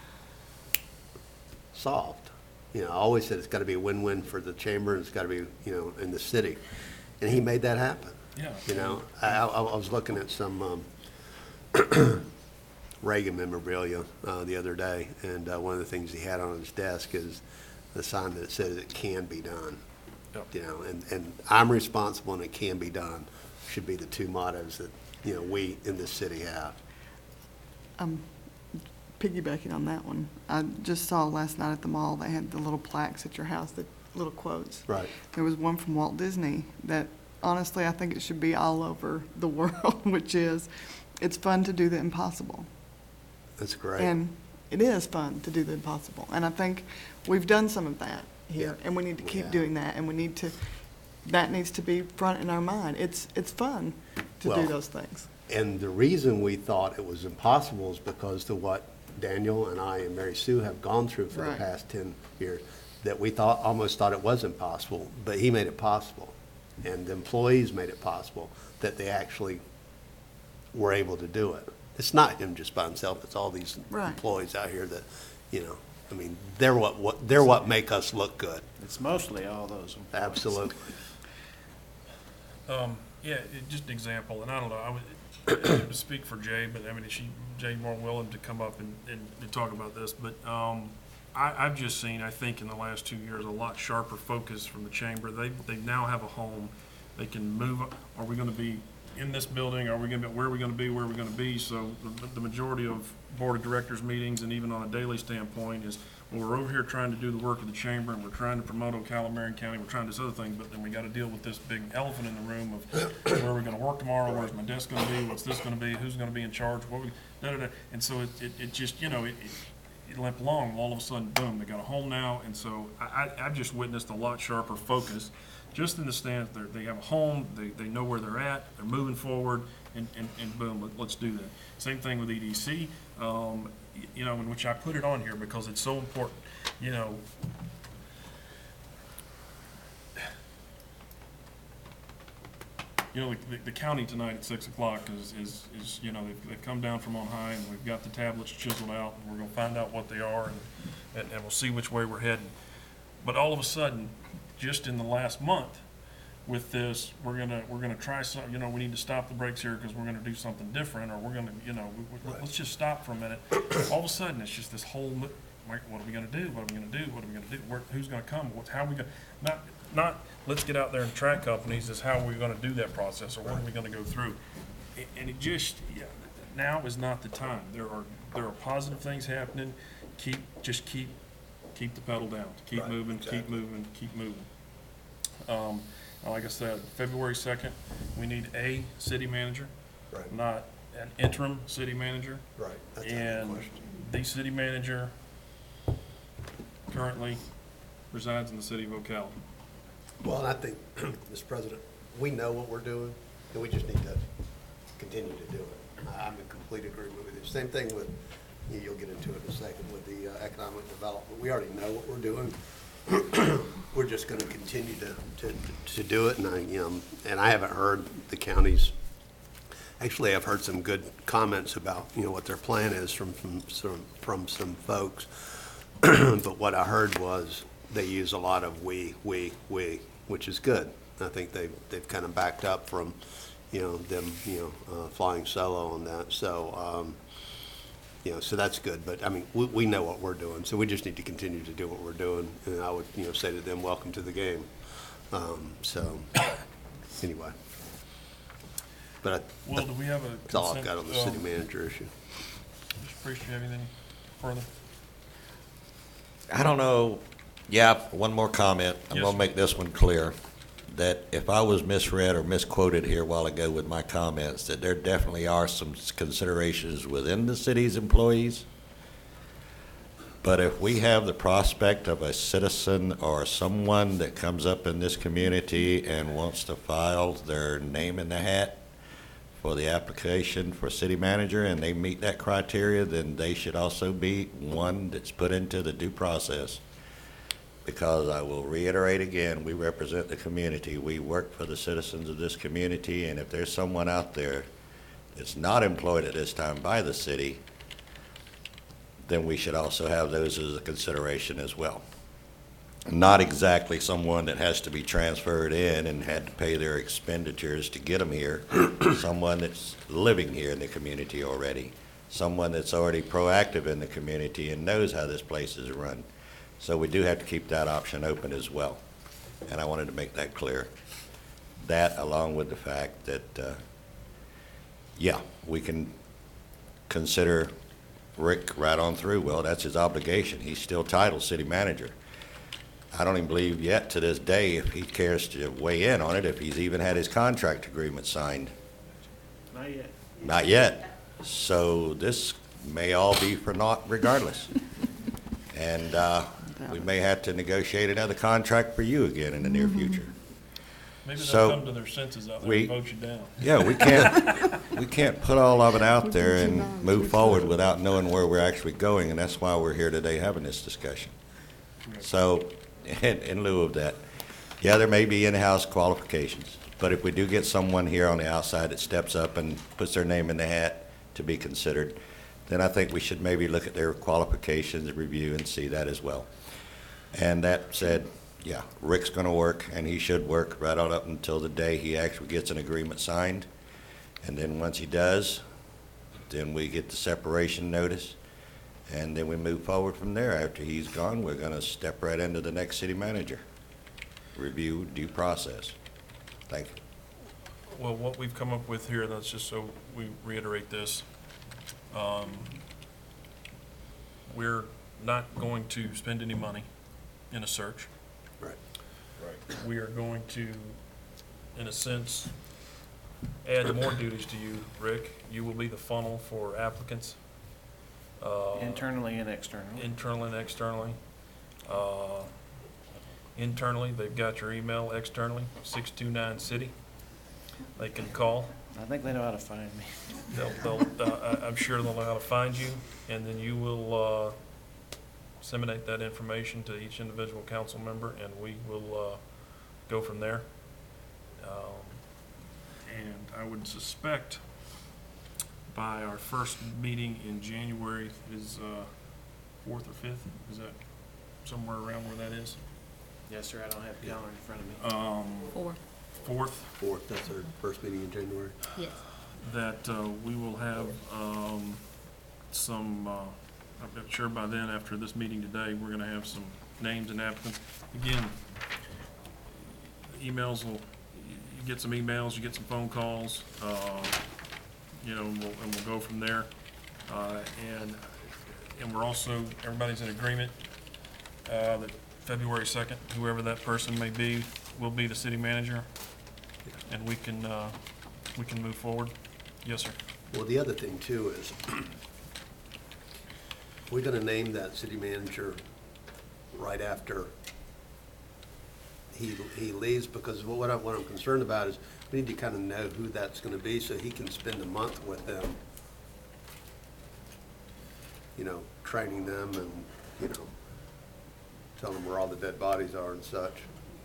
C: solved. You know, I always said it's got to be a win-win for the chamber, and it's got to be, you know, in the city. And he made that happen.
A: Yeah.
C: You know, I, I, I was looking at some um, Reagan memorabilia uh, the other day, and uh, one of the things he had on his desk is the sign that says it can be done.
A: Yep.
C: You know, and, and I'm responsible and it can be done should be the two mottos that, you know, we in this city have.
D: Um, piggybacking on that one, I just saw last night at the mall, they had the little plaques at your house, the little quotes.
C: Right.
D: There was one from Walt Disney that honestly, I think it should be all over the world, which is, it's fun to do the impossible.
C: That's great.
D: And it is fun to do the impossible. And I think we've done some of that here,
C: Yeah,
D: and we need to
C: we
D: keep
C: have.
D: doing that, and we need to, that needs to be front in our mind. It's, it's fun to
C: Well,
D: do those things.
C: And the reason we thought it was impossible is because to what Daniel and I and Mary Sue have gone through for the
D: Right.
C: past ten years, that we thought, almost thought it was impossible, but he made it possible. And the employees made it possible, that they actually were able to do it. It's not him just by himself, it's all these
D: Right.
C: employees out here that, you know, I mean, they're what, what, they're what make us look good.
F: It's mostly all those employees.
C: Absolutely.
A: Um, yeah, it, just an example, and I don't know, I would, to speak for Jay, but I mean, is she, Jay more willing to come up and, and to talk about this, but, um, I, I've just seen, I think in the last two years, a lot sharper focus from the chamber. They, they now have a home. They can move, are we gonna be in this building? Are we gonna be, where are we gonna be, where are we gonna be? So the, the majority of board of directors meetings and even on a daily standpoint is, well, we're over here trying to do the work of the chamber and we're trying to promote Ocala, Marion County, we're trying to do this other thing, but then we gotta deal with this big elephant in the room of where are we gonna work tomorrow, where's my desk gonna be, what's this gonna be, who's gonna be in charge, what we, da, da, da. And so it, it, it just, you know, it, it it limp along, all of a sudden, boom, they got a home now, and so I, I, I've just witnessed a lot sharper focus, just in the stance, they're, they have a home, they, they know where they're at, they're moving forward, and, and, and boom, let, let's do that. Same thing with E D C, um, y- you know, in which I put it on here because it's so important, you know. You know, the, the county tonight at six o'clock is, is, is, you know, they've, they've come down from on high and we've got the tablets chiseled out and we're gonna find out what they are and, and, and we'll see which way we're heading. But all of a sudden, just in the last month with this, we're gonna, we're gonna try some, you know, we need to stop the brakes here because we're gonna do something different or we're gonna, you know, we, we, let's just stop for a minute. All of a sudden, it's just this whole, mo- like, what are we gonna do? What are we gonna do? What are we gonna do? Where, who's gonna come? What's, how are we gonna, not, not, let's get out there and track companies, is how we're gonna do that process, or what are we gonna go through? A- And it just, yeah, now is not the time. There are, there are positive things happening. Keep, just keep, keep the pedal down. Keep
C: Right,
A: moving, keep
C: exactly.
A: moving, keep moving. Um, like I said, February second, we need a city manager,
C: Right.
A: not an interim city manager.
C: Right. That's a good
A: And
C: question.
A: the city manager currently resides in the city of Ocala.
C: Well, and I think, Mister President, we know what we're doing, and we just need to continue to do it. I'm in complete agreement with you. Same thing with, you- you'll get into it in a second, with the uh, economic development. We already know what we're doing. We're just gonna continue to, to, to do it, and I, you know, and I haven't heard the counties, actually, I've heard some good comments about, you know, what their plan is from, from, some- from some folks. But what I heard was they use a lot of we, we, we, which is good. I think they've, they've kind of backed up from, you know, them, you know, uh, flying solo on that. So, um, you know, so that's good. But I mean, we, we know what we're doing, so we just need to continue to do what we're doing. And I would, you know, say to them, welcome to the game. Um, so, anyway. But I,
A: Well, do we have a
C: that's all I've got on the
A: consent,
C: city
A: um,
C: manager issue.
A: Mister Priest, you have anything further?
E: I don't know, yeah, one more comment. I'm
A: Yes,
E: gonna
A: sir.
E: make this one clear. that if I was misread or misquoted here a while ago with my comments, that there definitely are some considerations within the city's employees. But if we have the prospect of a citizen or someone that comes up in this community and wants to file their name in the hat for the application for city manager, and they meet that criteria, then they should also be one that's put into the due process. Because I will reiterate again, we represent the community. We work for the citizens of this community, and if there's someone out there that's not employed at this time by the city, then we should also have those as a consideration as well. Not exactly someone that has to be transferred in and had to pay their expenditures to get them here. Someone that's living here in the community already. Someone that's already proactive in the community and knows how this place is run. So we do have to keep that option open as well. And I wanted to make that clear. That along with the fact that, uh, yeah, we can consider Rick right on through. Well, that's his obligation. He's still titled city manager. I don't even believe yet to this day if he cares to weigh in on it, if he's even had his contract agreement signed.
F: Not yet.
E: Not yet. So this may all be for naught regardless. And uh, we may have to negotiate another contract for you again in the near future.
A: Maybe
E: So,
A: they'll come to their senses out there
E: we-
A: and vote you down.
E: Yeah, we can't, we can't put all of it out there and move forward without knowing where we're actually going, and that's why we're here today having this discussion. So, in, in lieu of that, yeah, there may be in-house qualifications, but if we do get someone here on the outside that steps up and puts their name in the hat to be considered, then I think we should maybe look at their qualifications, review, and see that as well. And that said, yeah, Rick's going to work, and he should work right on up until the day he actually gets an agreement signed. And then once he does, then we get the separation notice, and then we move forward from there. After he's gone, we're going to step right into the next city manager. Review due process. Thank you.
A: Well, what we've come up with here, that's just so we reiterate this. Um, we're not going to spend any money in a search.
C: Right.
A: We are going to, in a sense, add more duties to you, Rick. You will be the funnel for applicants. uh,
F: Internally and externally.
A: Internally and externally. Uh, Internally, they've got your email. Externally, six two nine city. They can call.
F: I think they know how to find me.
A: They'll, they'll, uh, I- I'm sure they'll know how to find you, and then you will uh, disseminate that information to each individual council member, and we will uh, go from there. Um, And I would suspect by our first meeting in January is uh, fourth or fifth, is that somewhere around where that is?
F: Yes, sir, I don't have the calendar in front of me.
A: Um,
G: Four,
A: Fourth,
C: Fourth, that's our first meeting in January.
G: yes.
A: that uh, we will have um, some, uh, I'm sure by then, after this meeting today, we're gonna have some names and applicants. Again, emails will, you get some emails, you get some phone calls, uh, you know, and we'll, and we'll go from there. Uh, And, and we're also, everybody's in agreement uh, that February second, whoever that person may be, will be the city manager, and we can, uh, we can move forward. Yes, sir.
C: Well, the other thing too is, we're gonna name that city manager right after he, he leaves, because what I, what I'm concerned about is, we need to kind of know who that's gonna be, so he can spend a month with them, you know, training them and, you know, telling them where all the dead bodies are and such.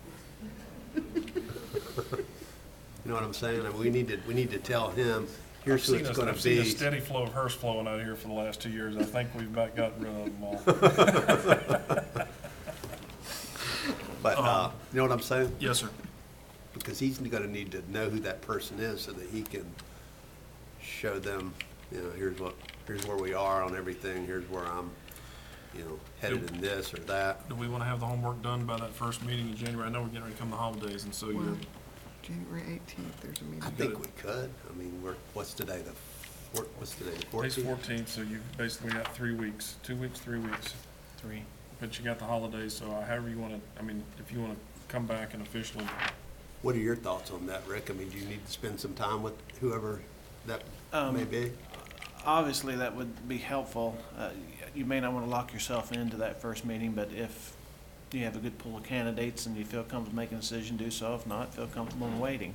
C: You know what I'm saying? I mean, we need to, we need to tell him, here's who
A: I've seen
C: it's
A: a-
C: gonna
A: I've seen a
C: be.
A: steady flow of hearse flowing out here for the last two years. I think we've about gotten rid of them all.
C: But, uh, you know what I'm saying?
A: Yes, sir.
C: Because he's gonna need to know who that person is so that he can show them, you know, here's what, here's where we are on everything, here's where I'm, you know, headed in this or that.
A: Do we want to have the homework done by that first meeting in January? I know we're getting ready to come the holidays, and so you're,
D: Well, January eighteenth, there's a
C: I
D: meeting.
C: think we could. I mean, we're, what's today, the, four- what's today, the
A: today's
C: fourteenth?
A: fourteenth, so you've basically got three weeks, two weeks, three weeks.
F: Three.
A: But you got the holidays, so however you want to, I mean, if you want to come back and officially
C: What are your thoughts on that, Rick? I mean, do you need to spend some time with whoever that
F: Um,
C: may be?
F: Obviously, that would be helpful. Uh, You may not want to lock yourself into that first meeting, but if you have a good pool of candidates and you feel comfortable making a decision, do so. If not, feel comfortable in waiting.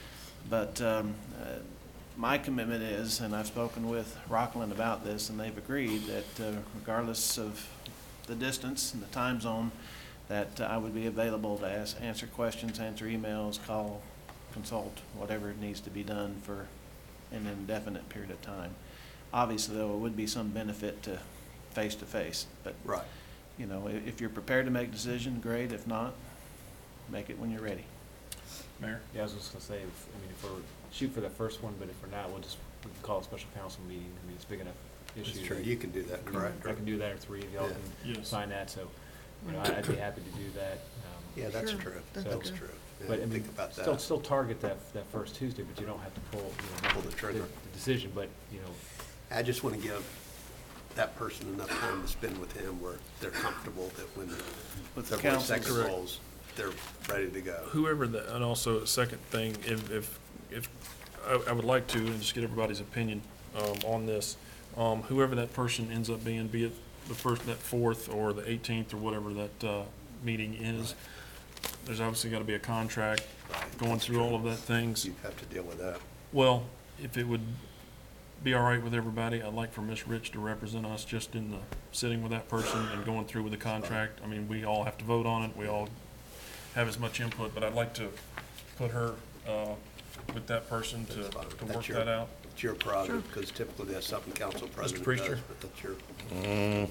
F: But um, uh, my commitment is, and I've spoken with Rockland about this, and they've agreed that uh, regardless of the distance and the time zone, that uh, I would be available to ask, answer questions, answer emails, call, consult, whatever needs to be done for an indefinite period of time. Obviously, though, it would be some benefit to face-to-face, but,
C: Right.
F: you know, i- if you're prepared to make a decision, great. If not, make it when you're ready.
A: Mayor?
B: Yeah, I was just gonna say, if, I mean, if we're, shoot for the first one, but if we're not, we'll just, we can call a special council meeting. I mean, it's a big enough issue.
C: That's true.
B: that-
C: You can do that, correct?
B: I can do that, or three of y'all
C: Yeah.
B: can
A: Yes.
B: sign that, so, you know, I- I'd be happy to do that. Um,
C: Yeah, that's
D: Sure.
C: true.
D: That's
C: That's
D: good.
C: true. Yeah,
B: But I mean,
C: think about
B: still,
C: that.
B: still target that, that first Tuesday, but you don't have to pull, you know,
C: Pull the trigger.
B: the decision, but, you know,
C: I just want to give that person enough time to spend with him where they're comfortable that when
F: With the
C: February
F: council's-
C: second
A: Correct.
C: rolls, they're ready to go.
A: Whoever the, and also, second thing, if, if, if, I, I would like to, and just get everybody's opinion, um, on this. Um, whoever that person ends up being, be it the first, that fourth, or the eighteenth, or whatever that, uh, meeting is, there's obviously gotta be a contract,
C: Right,
A: going
C: that's
A: through
C: true.
A: all of that things.
C: You have to deal with that.
A: Well, if it would be all right with everybody, I'd like for Miss Rich to represent us just in the, sitting with that person and going through with the contract. I mean, we all have to vote on it, we all have as much input, but I'd like to put her, uh, with that person to,
C: That's fine.
A: to
C: That's
A: work
C: your-
A: that out.
C: It's your prerogative, because typically that's something council president does,
A: Priester?
C: but that's your,
E: Mm,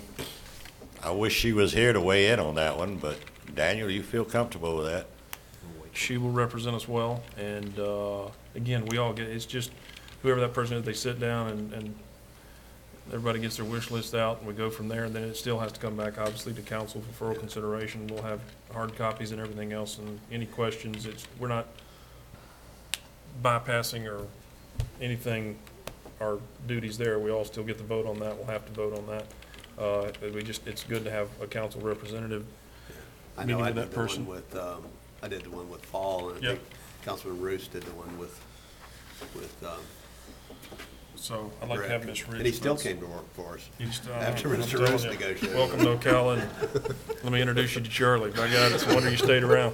E: I wish she was here to weigh in on that one, but Daniel, you feel comfortable with that?
A: She will represent us well, and, uh, again, we all get, it's just, whoever that person is, they sit down and, and everybody gets their wish list out, and we go from there, and then it still has to come back, obviously, to council for full consideration. We'll have hard copies and everything else, and any questions, it's, we're not bypassing or anything, our duties there. We all still get to vote on that, we'll have to vote on that. Uh, but we just, it's good to have a council representative.
C: I
A: Meeting
C: know I
A: with that
C: did the one
A: person.
C: with, um, I did the one with Fall, and I
A: Yep.
C: think Councilman Roos did the one with, with, um,
A: So I'd like to have Miss Rich.
C: and he still
A: that's-
C: came to work for us.
A: You just, uh,
C: After
A: I'm
C: Mister
A: telling
C: Roos
A: you.
C: negotiated.
A: Welcome to Ocala, and let me introduce you to Charlie. By God, it's a wonder you stayed around.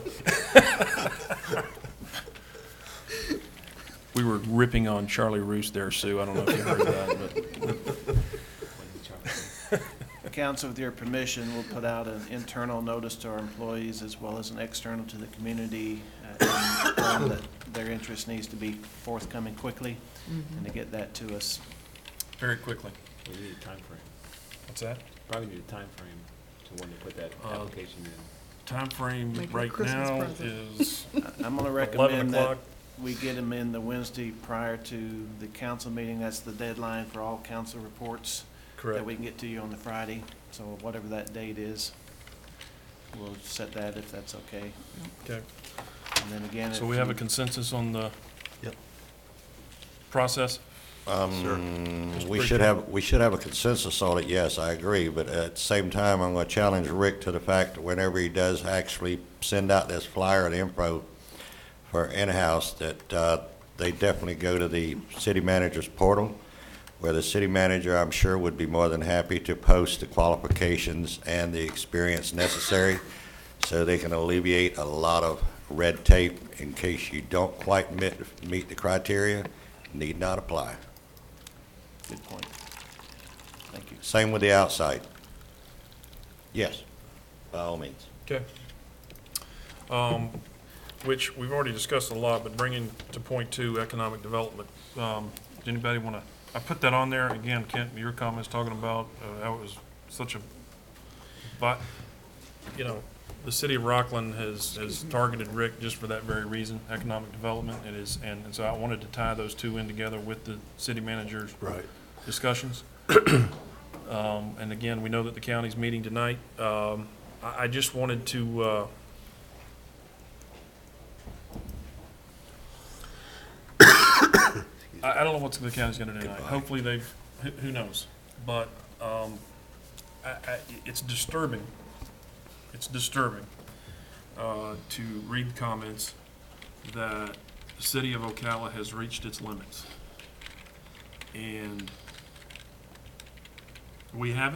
A: We were ripping on Charlie Roos there, Sue. I don't know if you heard that, but
F: Council, with your permission, will put out an internal notice to our employees as well as an external to the community, uh, inform that their interest needs to be forthcoming quickly, and to get that to us.
A: very quickly.
B: we need a timeframe.
A: What's that?
B: Probably need a timeframe to when to put that
A: Uh,
B: application in.
A: Timeframe
D: Make it a
A: right
D: Christmas
A: now
D: present.
A: is
F: I- I'm gonna
A: eleven
F: recommend that
A: o'clock.
F: we get them in the Wednesday prior to the council meeting. That's the deadline for all council reports. That
A: Correct.
F: we can get to you on the Friday. So whatever that date is, we'll set that if that's okay.
A: Okay.
F: And then again,
A: So
F: if
A: we have a
F: you-
A: consensus on the
C: Yep.
A: process?
E: Um,
A: Just
E: we
A: briefly.
E: should have, we should have a consensus on it, yes, I agree, but at the same time, I'm gonna challenge Rick to the fact that whenever he does actually send out this flyer at Impro for in-house, that, uh, they definitely go to the city manager's portal, where the city manager, I'm sure, would be more than happy to post the qualifications and the experience necessary, so they can alleviate a lot of red tape in case you don't quite meet, meet the criteria, need not apply.
F: Good point. Thank you.
E: Same with the outside. Yes, by all means.
A: Okay. Um, which we've already discussed a lot, but bringing to point two, economic development. Um, does anybody want to, I put that on there, again, Kent, your comments talking about, uh, how it was such a, but, you know, the city of Rockland has, has targeted Rick just for that very reason, economic development. It is, and, and so I wanted to tie those two in together with the city manager's
C: Right.
A: discussions. Um, and again, we know that the county's meeting tonight. Um, I, I just wanted to, uh, I, I don't know what the county's gonna do tonight.
C: Goodbye.
A: Hopefully they've, who, who knows? But, um, I, I, it's disturbing, it's disturbing, uh, to read the comments that the city of Ocala has reached its limits. And we haven't.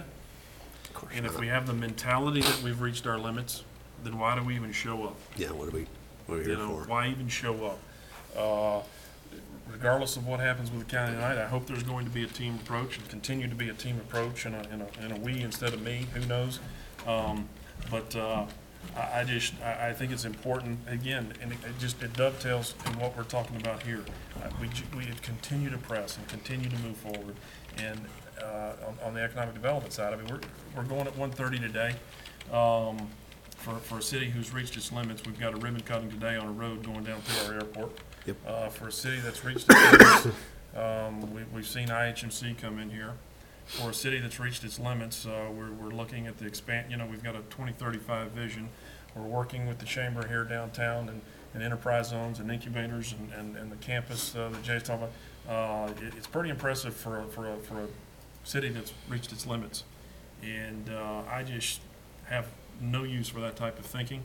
A: And if we have the mentality that we've reached our limits, then why do we even show up?
C: Yeah, what are we, what are we
A: You
C: here
A: know,
C: for?
A: why even show up? Uh, Regardless of what happens with the county tonight, I hope there's going to be a team approach and continue to be a team approach and a, and a, and a we instead of me, who knows? Um, But uh, I, I just, I, I think it's important, again, and it it just, it dovetails in what we're talking about here. Uh, We, ju- we continue to press and continue to move forward. And uh, on, on the economic development side, I mean, we're, we're going at one thirty today. Um, For, for a city who's reached its limits, we've got a ribbon cutting today on a road going down through our airport.
C: Yep.
A: Uh, for a city that's reached its limits, um, we, we've seen I H M C come in here. For a city that's reached its limits, uh, we're, we're looking at the expand, you know, we've got a twenty thirty-five vision. We're working with the chamber here downtown and, and enterprise zones and incubators and, and, and the campus, uh, that Jay's talking about. Uh, it, it's pretty impressive for a, for a, for a city that's reached its limits. And, uh, I just have no use for that type of thinking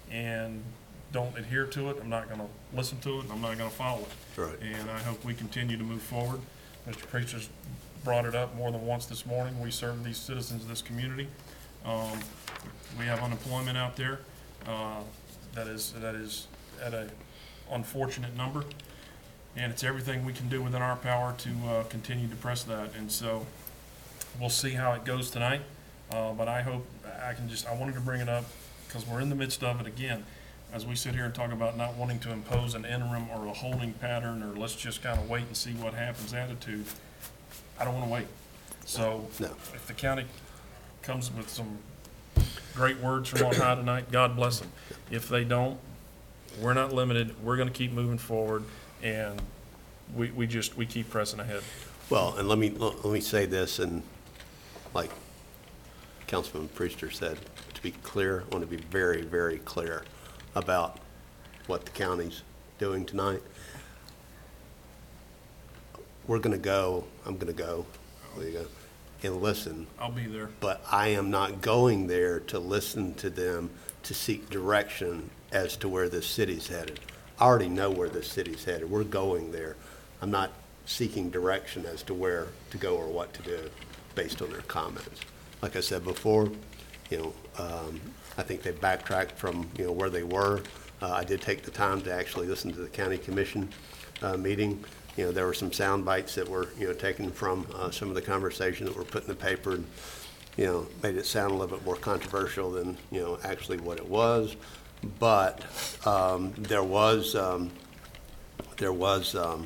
A: and don't adhere to it. I'm not gonna listen to it, and I'm not gonna follow it.
C: Right.
A: And I hope we continue to move forward. Mister Preacher's brought it up more than once this morning. We serve these citizens of this community. Um, we have unemployment out there, uh, that is, that is at a unfortunate number. And it's everything we can do within our power to, uh, continue to press that. And so we'll see how it goes tonight. Uh, but I hope, I can just, I wanted to bring it up because we're in the midst of it again. As we sit here and talk about not wanting to impose an interim or a holding pattern or let's just kind of wait and see what happens attitude, I don't want to wait. So
C: No.
A: if the county comes with some great words from on high tonight, God bless them. If they don't, we're not limited. We're going to keep moving forward and we, we just, we keep pressing ahead.
C: Well, and let me, let me say this, and like Councilman Priester said, to be clear, I want to be very, very clear about what the county's doing tonight. We're gonna go, I'm gonna go, there you go, and listen,
A: I'll be there.
C: but I am not going there to listen to them to seek direction as to where this city's headed. I already know where this city's headed. We're going there. I'm not seeking direction as to where to go or what to do based on their comments. Like I said before, you know, um, I think they backtracked from, you know, where they were. Uh, I did take the time to actually listen to the county commission uh, meeting. You know, there were some sound bites that were, you know, taken from uh, some of the conversation that were put in the paper and, you know, made it sound a little bit more controversial than, you know, actually what it was. But um, there was, um, there was um,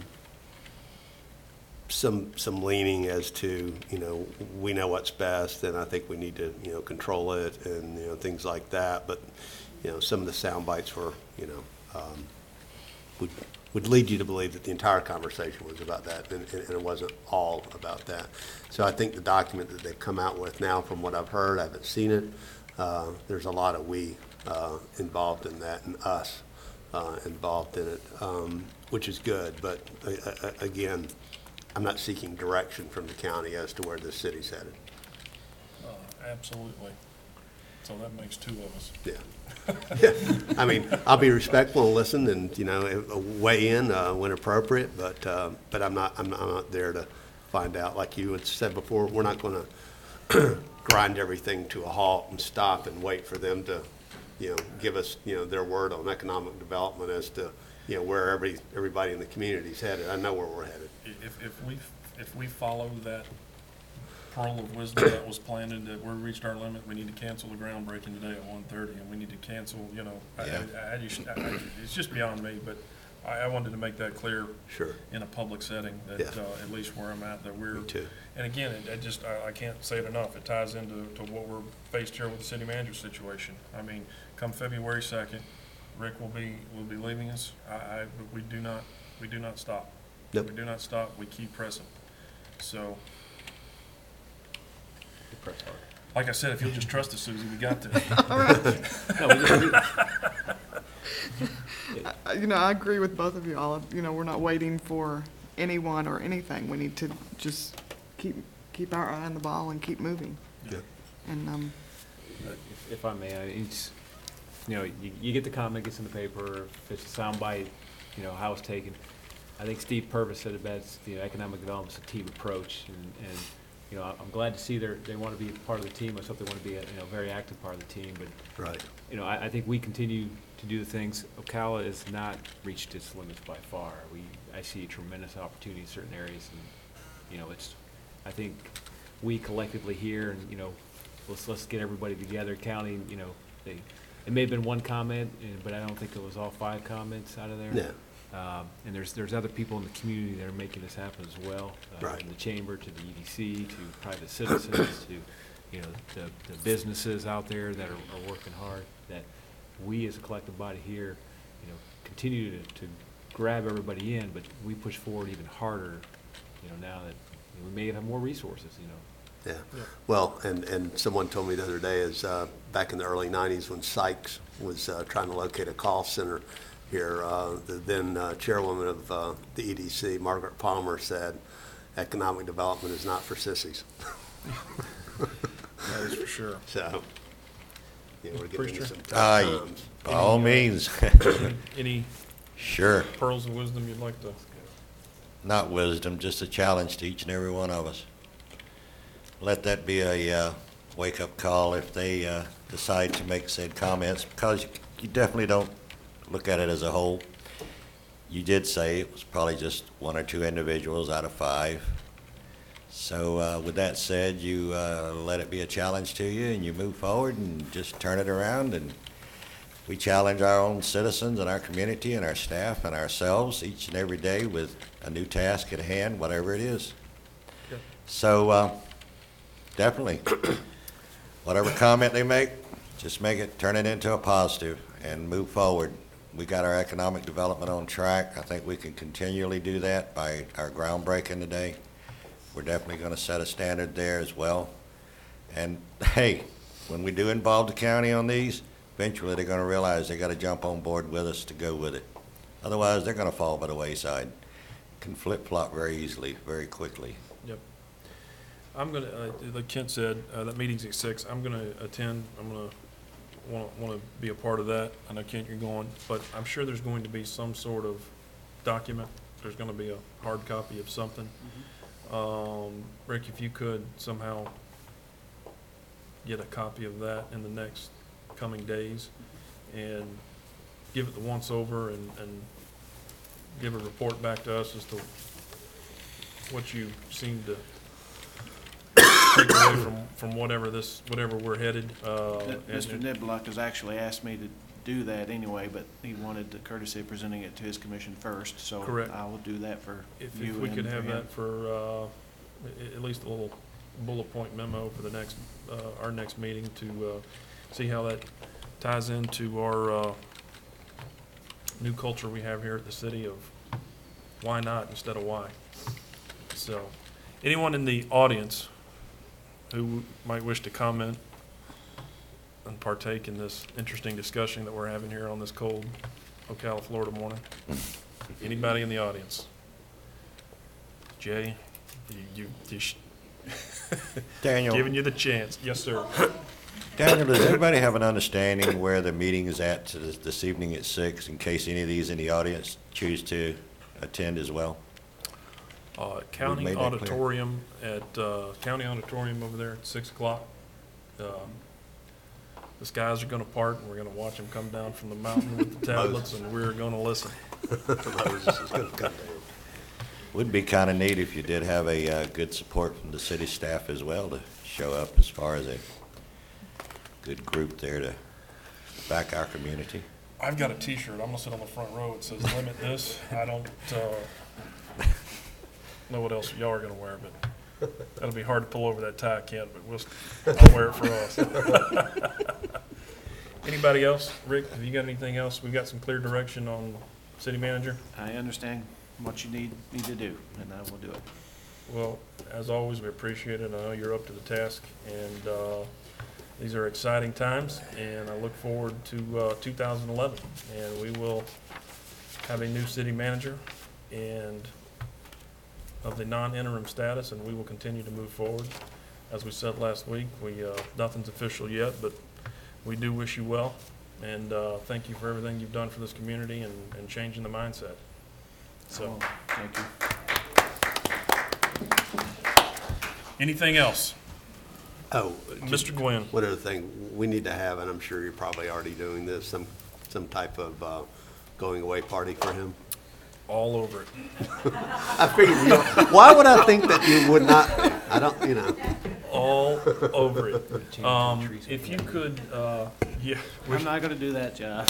C: some, some leaning as to, you know, we know what's best, and I think we need to, you know, control it and, you know, things like that. But, you know, some of the sound bites were, you know, um, would, would lead you to believe that the entire conversation was about that, and, and it wasn't all about that. So I think the document that they've come out with now, from what I've heard, I haven't seen it, uh, there's a lot of we uh, involved in that, and us uh, involved in it, um, which is good. But uh, uh, again, I'm not seeking direction from the county as to where this city's headed.
A: Uh, Absolutely. So that makes two of us.
C: Yeah. Yeah. I mean, I'll be respectful and listen and, you know, weigh in uh, when appropriate, but, uh, but I'm not, I'm not, I'm not there to find out. Like you had said before, we're not going to grind everything to a halt and stop and wait for them to, you know, give us, you know, their word on economic development as to, you know, where every, everybody in the community's headed. I know where we're headed.
A: If, if we, if we follow that pearl of wisdom that was planted, that we reached our limit, we need to cancel the groundbreaking today at one thirty, and we need to cancel, you know, I,
C: Yeah.
A: I, I just, I, I- it's just beyond me, but I, I wanted to make that clear
C: Sure.
A: in a public setting, that,
C: Yeah.
A: uh, at least where I'm at, that we're.
C: Me too.
A: And again, it, I just, I, I can't say it enough, it ties into, to what we're faced here with the city manager situation. I mean, come February second, Rick will be, will be leaving us, I, I, but we do not, we do not stop.
C: Nope.
A: We do not stop, we keep pressing. So,
B: Press hard.
A: like I said, if you'll just trust us, Susie, we got this.
D: All right.
B: No, we- we-
D: I- You know, I agree with both of you all. You know, we're not waiting for anyone or anything. We need to just keep, keep our eye on the ball and keep moving.
C: Yeah.
D: And, um,
B: If if I may, I- it's, you know, you, you get the comment, gets in the paper, if it's a soundbite, you know, how it's taken. I think Steve Purvis said it best, you know, economic development's a team approach, and, and, you know, I'm glad to see they're, they want to be part of the team. I hope they want to be a, you know, very active part of the team, but,
C: Right.
B: you know, I, I think we continue to do the things. Ocala has not reached its limits by far. We, I see a tremendous opportunity in certain areas, and, you know, it's, I think we collectively here, and, you know, let's, let's get everybody together, county, you know, they, it may have been one comment, and- but I don't think it was all five comments out of there.
C: Yeah.
B: Um, and there's, there's other people in the community that are making this happen as well. uh,
C: Right.
B: From the chamber to the E D C to private citizens to, you know, the, the businesses out there that are, are working hard, that we as a collective body here, you know, continue to, to grab everybody in, but we push forward even harder, you know, now that you know, we may have more resources, you know.
C: Yeah,
A: Yeah.
C: well, and, and someone told me the other day is, uh, back in the early nineties when Sykes was, uh, trying to locate a call center here, uh, the then uh, chairwoman of, uh, the E D C, Margaret Palmer, said, economic development is not for sissies.
A: That is for sure.
C: So, yeah, we're getting into
A: Preacher?
C: some
E: Aye.
C: tough times.
E: By all means.
A: Any
E: Sure.
A: pearls of wisdom you'd like to?
E: Not wisdom, just a challenge to each and every one of us. Let that be a uh, wake-up call if they uh, decide to make said comments, because you- you definitely don't look at it as a whole. You did say it was probably just one or two individuals out of five. So uh, with that said, you uh, let it be a challenge to you, and you move forward and just turn it around. And we challenge our own citizens and our community and our staff and ourselves each and every day with a new task at hand, whatever it is.
A: Yep.
E: So uh, definitely, whatever comment they make, just make it, turn it into a positive and move forward. We got our economic development on track. I think we can continually do that by our groundbreaking today. We're definitely going to set a standard there as well. And hey, when we do involve the county on these, eventually they're going to realize they got to jump on board with us to go with it. Otherwise, they're going to fall by the wayside. Can flip-flop very easily, very quickly.
A: Yep. I'm gonna, uh, like Kent said, uh, that meeting's at six. I'm gonna attend. I'm gonna wanna, wanna be a part of that. I know, Kent, you're going, but I'm sure there's going to be some sort of document. There's gonna be a hard copy of something. Um, Rick, if you could somehow get a copy of that in the next coming days and give it the once-over and, and give a report back to us as to what you seem to take away from, from whatever this, whatever we're headed. uh, and-
F: Mister Niblock has actually asked me to do that anyway, but he wanted the courtesy of presenting it to his commission first, so
A: Correct.
F: I will do that for
A: If,
F: you
A: if we
F: and
A: could
F: for
A: have
F: him.
A: that for, uh, a- at least a little bullet point memo for the next, uh, our next meeting to, uh, see how that ties into our, uh, new culture we have here at the city of why not instead of why. So, anyone in the audience who might wish to comment and partake in this interesting discussion that we're having here on this cold Ocala, Florida morning? Anybody in the audience? Jay, you, you, you sh-
E: Daniel,
A: giving you the chance. Yes, sir.
E: Daniel, does everybody have an understanding where the meeting is at to this, this evening at six, in case any of these in the audience choose to attend as well?
A: Uh, County
E: made that clear.
A: Auditorium at, uh, County Auditorium over there at six o'clock. Um, The skies are gonna part and we're gonna watch them come down from the mountain with the tablets and we're gonna listen.
C: Moses is gonna come down.
E: Would be kind of neat if you did have a uh, good support from the city staff as well to show up as far as a good group there to back our community.
A: I've got a T-shirt. I'm gonna sit on the front row. It says "Limit this." I don't uh, know what else y'all are gonna wear, but that'll be hard to pull over that tie, Kent. But we'll, I'll wear it for us. Anybody else? Rick, have you got anything else? We've got some clear direction on city manager.
F: I understand what you need, need to do, and I will do it.
A: Well, as always, we appreciate it. I know you're up to the task, and uh, these are exciting times, and I look forward to uh, two thousand eleven. And we will have a new city manager and of the non-interim status, and we will continue to move forward. As we said last week, we, uh, nothing's official yet, but we do wish you well. And uh, thank you for everything you've done for this community and, and changing the mindset. So,
F: Oh, thank you.
A: anything else?
C: Oh,
A: Mister Gwynn?
C: one other thing, we need to have, and I'm sure you're probably already doing this, some, some type of uh, going away party for him.
A: All over it.
C: I figured, you know, why would I think that you would not? I don't, you know.
A: All over it. Um, if you could, uh, yeah. we-
F: I'm not gonna do that, John.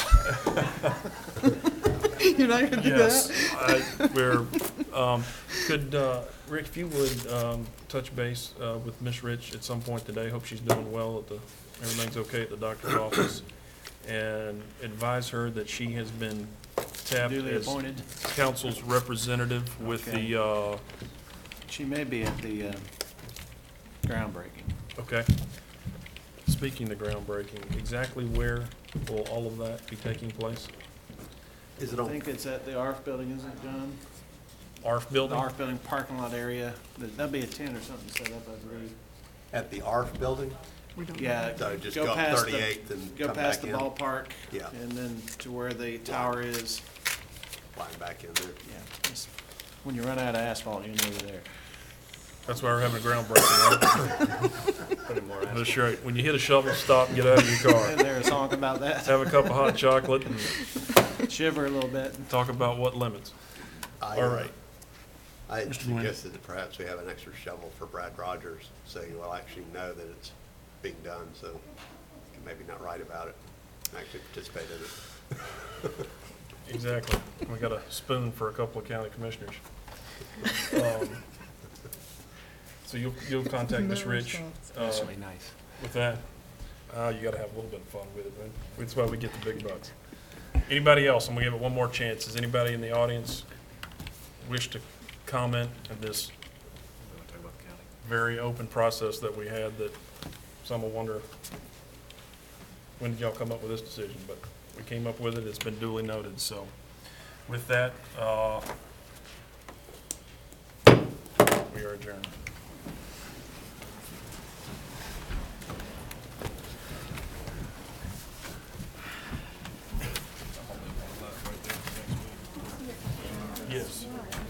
D: You're not gonna do
A: Yes,
D: that?
A: I, we're, um, could, uh, Rick, if you would, um, touch base, uh, with Miss Rich at some point today, hope she's doing well at the, everything's okay at the doctor's office, and advise her that she has been tapped
F: Duly
A: as
F: appointed.
A: council's representative with
F: Okay.
A: the, uh,
F: She may be at the uh, groundbreaking.
A: okay. Speaking of groundbreaking, exactly where will all of that be taking place?
C: Is it
F: I
C: on,
F: think it's at the A R F building, isn't it, John?
A: A R F
F: The
A: building?
F: A R F building parking lot area. That- That'd be a tent or something set up, I believe.
C: at the A R F building?
D: We don't know.
F: Yeah.
C: So just go up
F: past the-
C: thirty-eighth and
F: Go
C: come
F: past
C: back
F: the
C: in?
F: ballpark.
C: Yeah.
F: And then to where the tower is.
C: Flying back in there.
F: Yeah. just- When you run out of asphalt, you know you're there.
A: That's why we're having a groundbreaking, right? That's right. When you hit a shovel, stop and get out of your car.
F: And there's a song about that.
A: Have a cup of hot chocolate and
F: Shiver a little bit.
A: talk about what limits.
C: I,
A: All
C: uh,
A: right.
C: I had
A: Mister Nguyen.
C: suggested that perhaps we have an extra shovel for Brad Rogers, so you will actually know that it's being done, so you can maybe not write about it, and actually participate in it.
A: Exactly. We got a spoon for a couple of county commissioners. Um, So you'll, you'll contact Miss
D: No
A: Rich
D: response.
A: uh,
B: That's really nice.
A: with that? Uh, you gotta have a little bit of fun with it, man. That's why we get the big bucks. Anybody else? I'm gonna give it one more chance. Does anybody in the audience wish to comment on this very open process that we had that some will wonder, when did y'all come up with this decision? But we came up with it. It's been duly noted. So with that, uh, we are adjourned. Yes.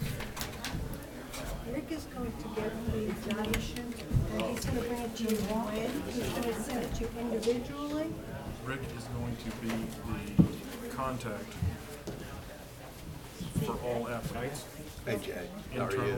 G: Rick is going to get the information, and he's gonna bring it to you when? He's gonna send it to you individually?
A: Rick is going to be the contact for all applicants.
C: Hey, Jay, how are you?
A: Internal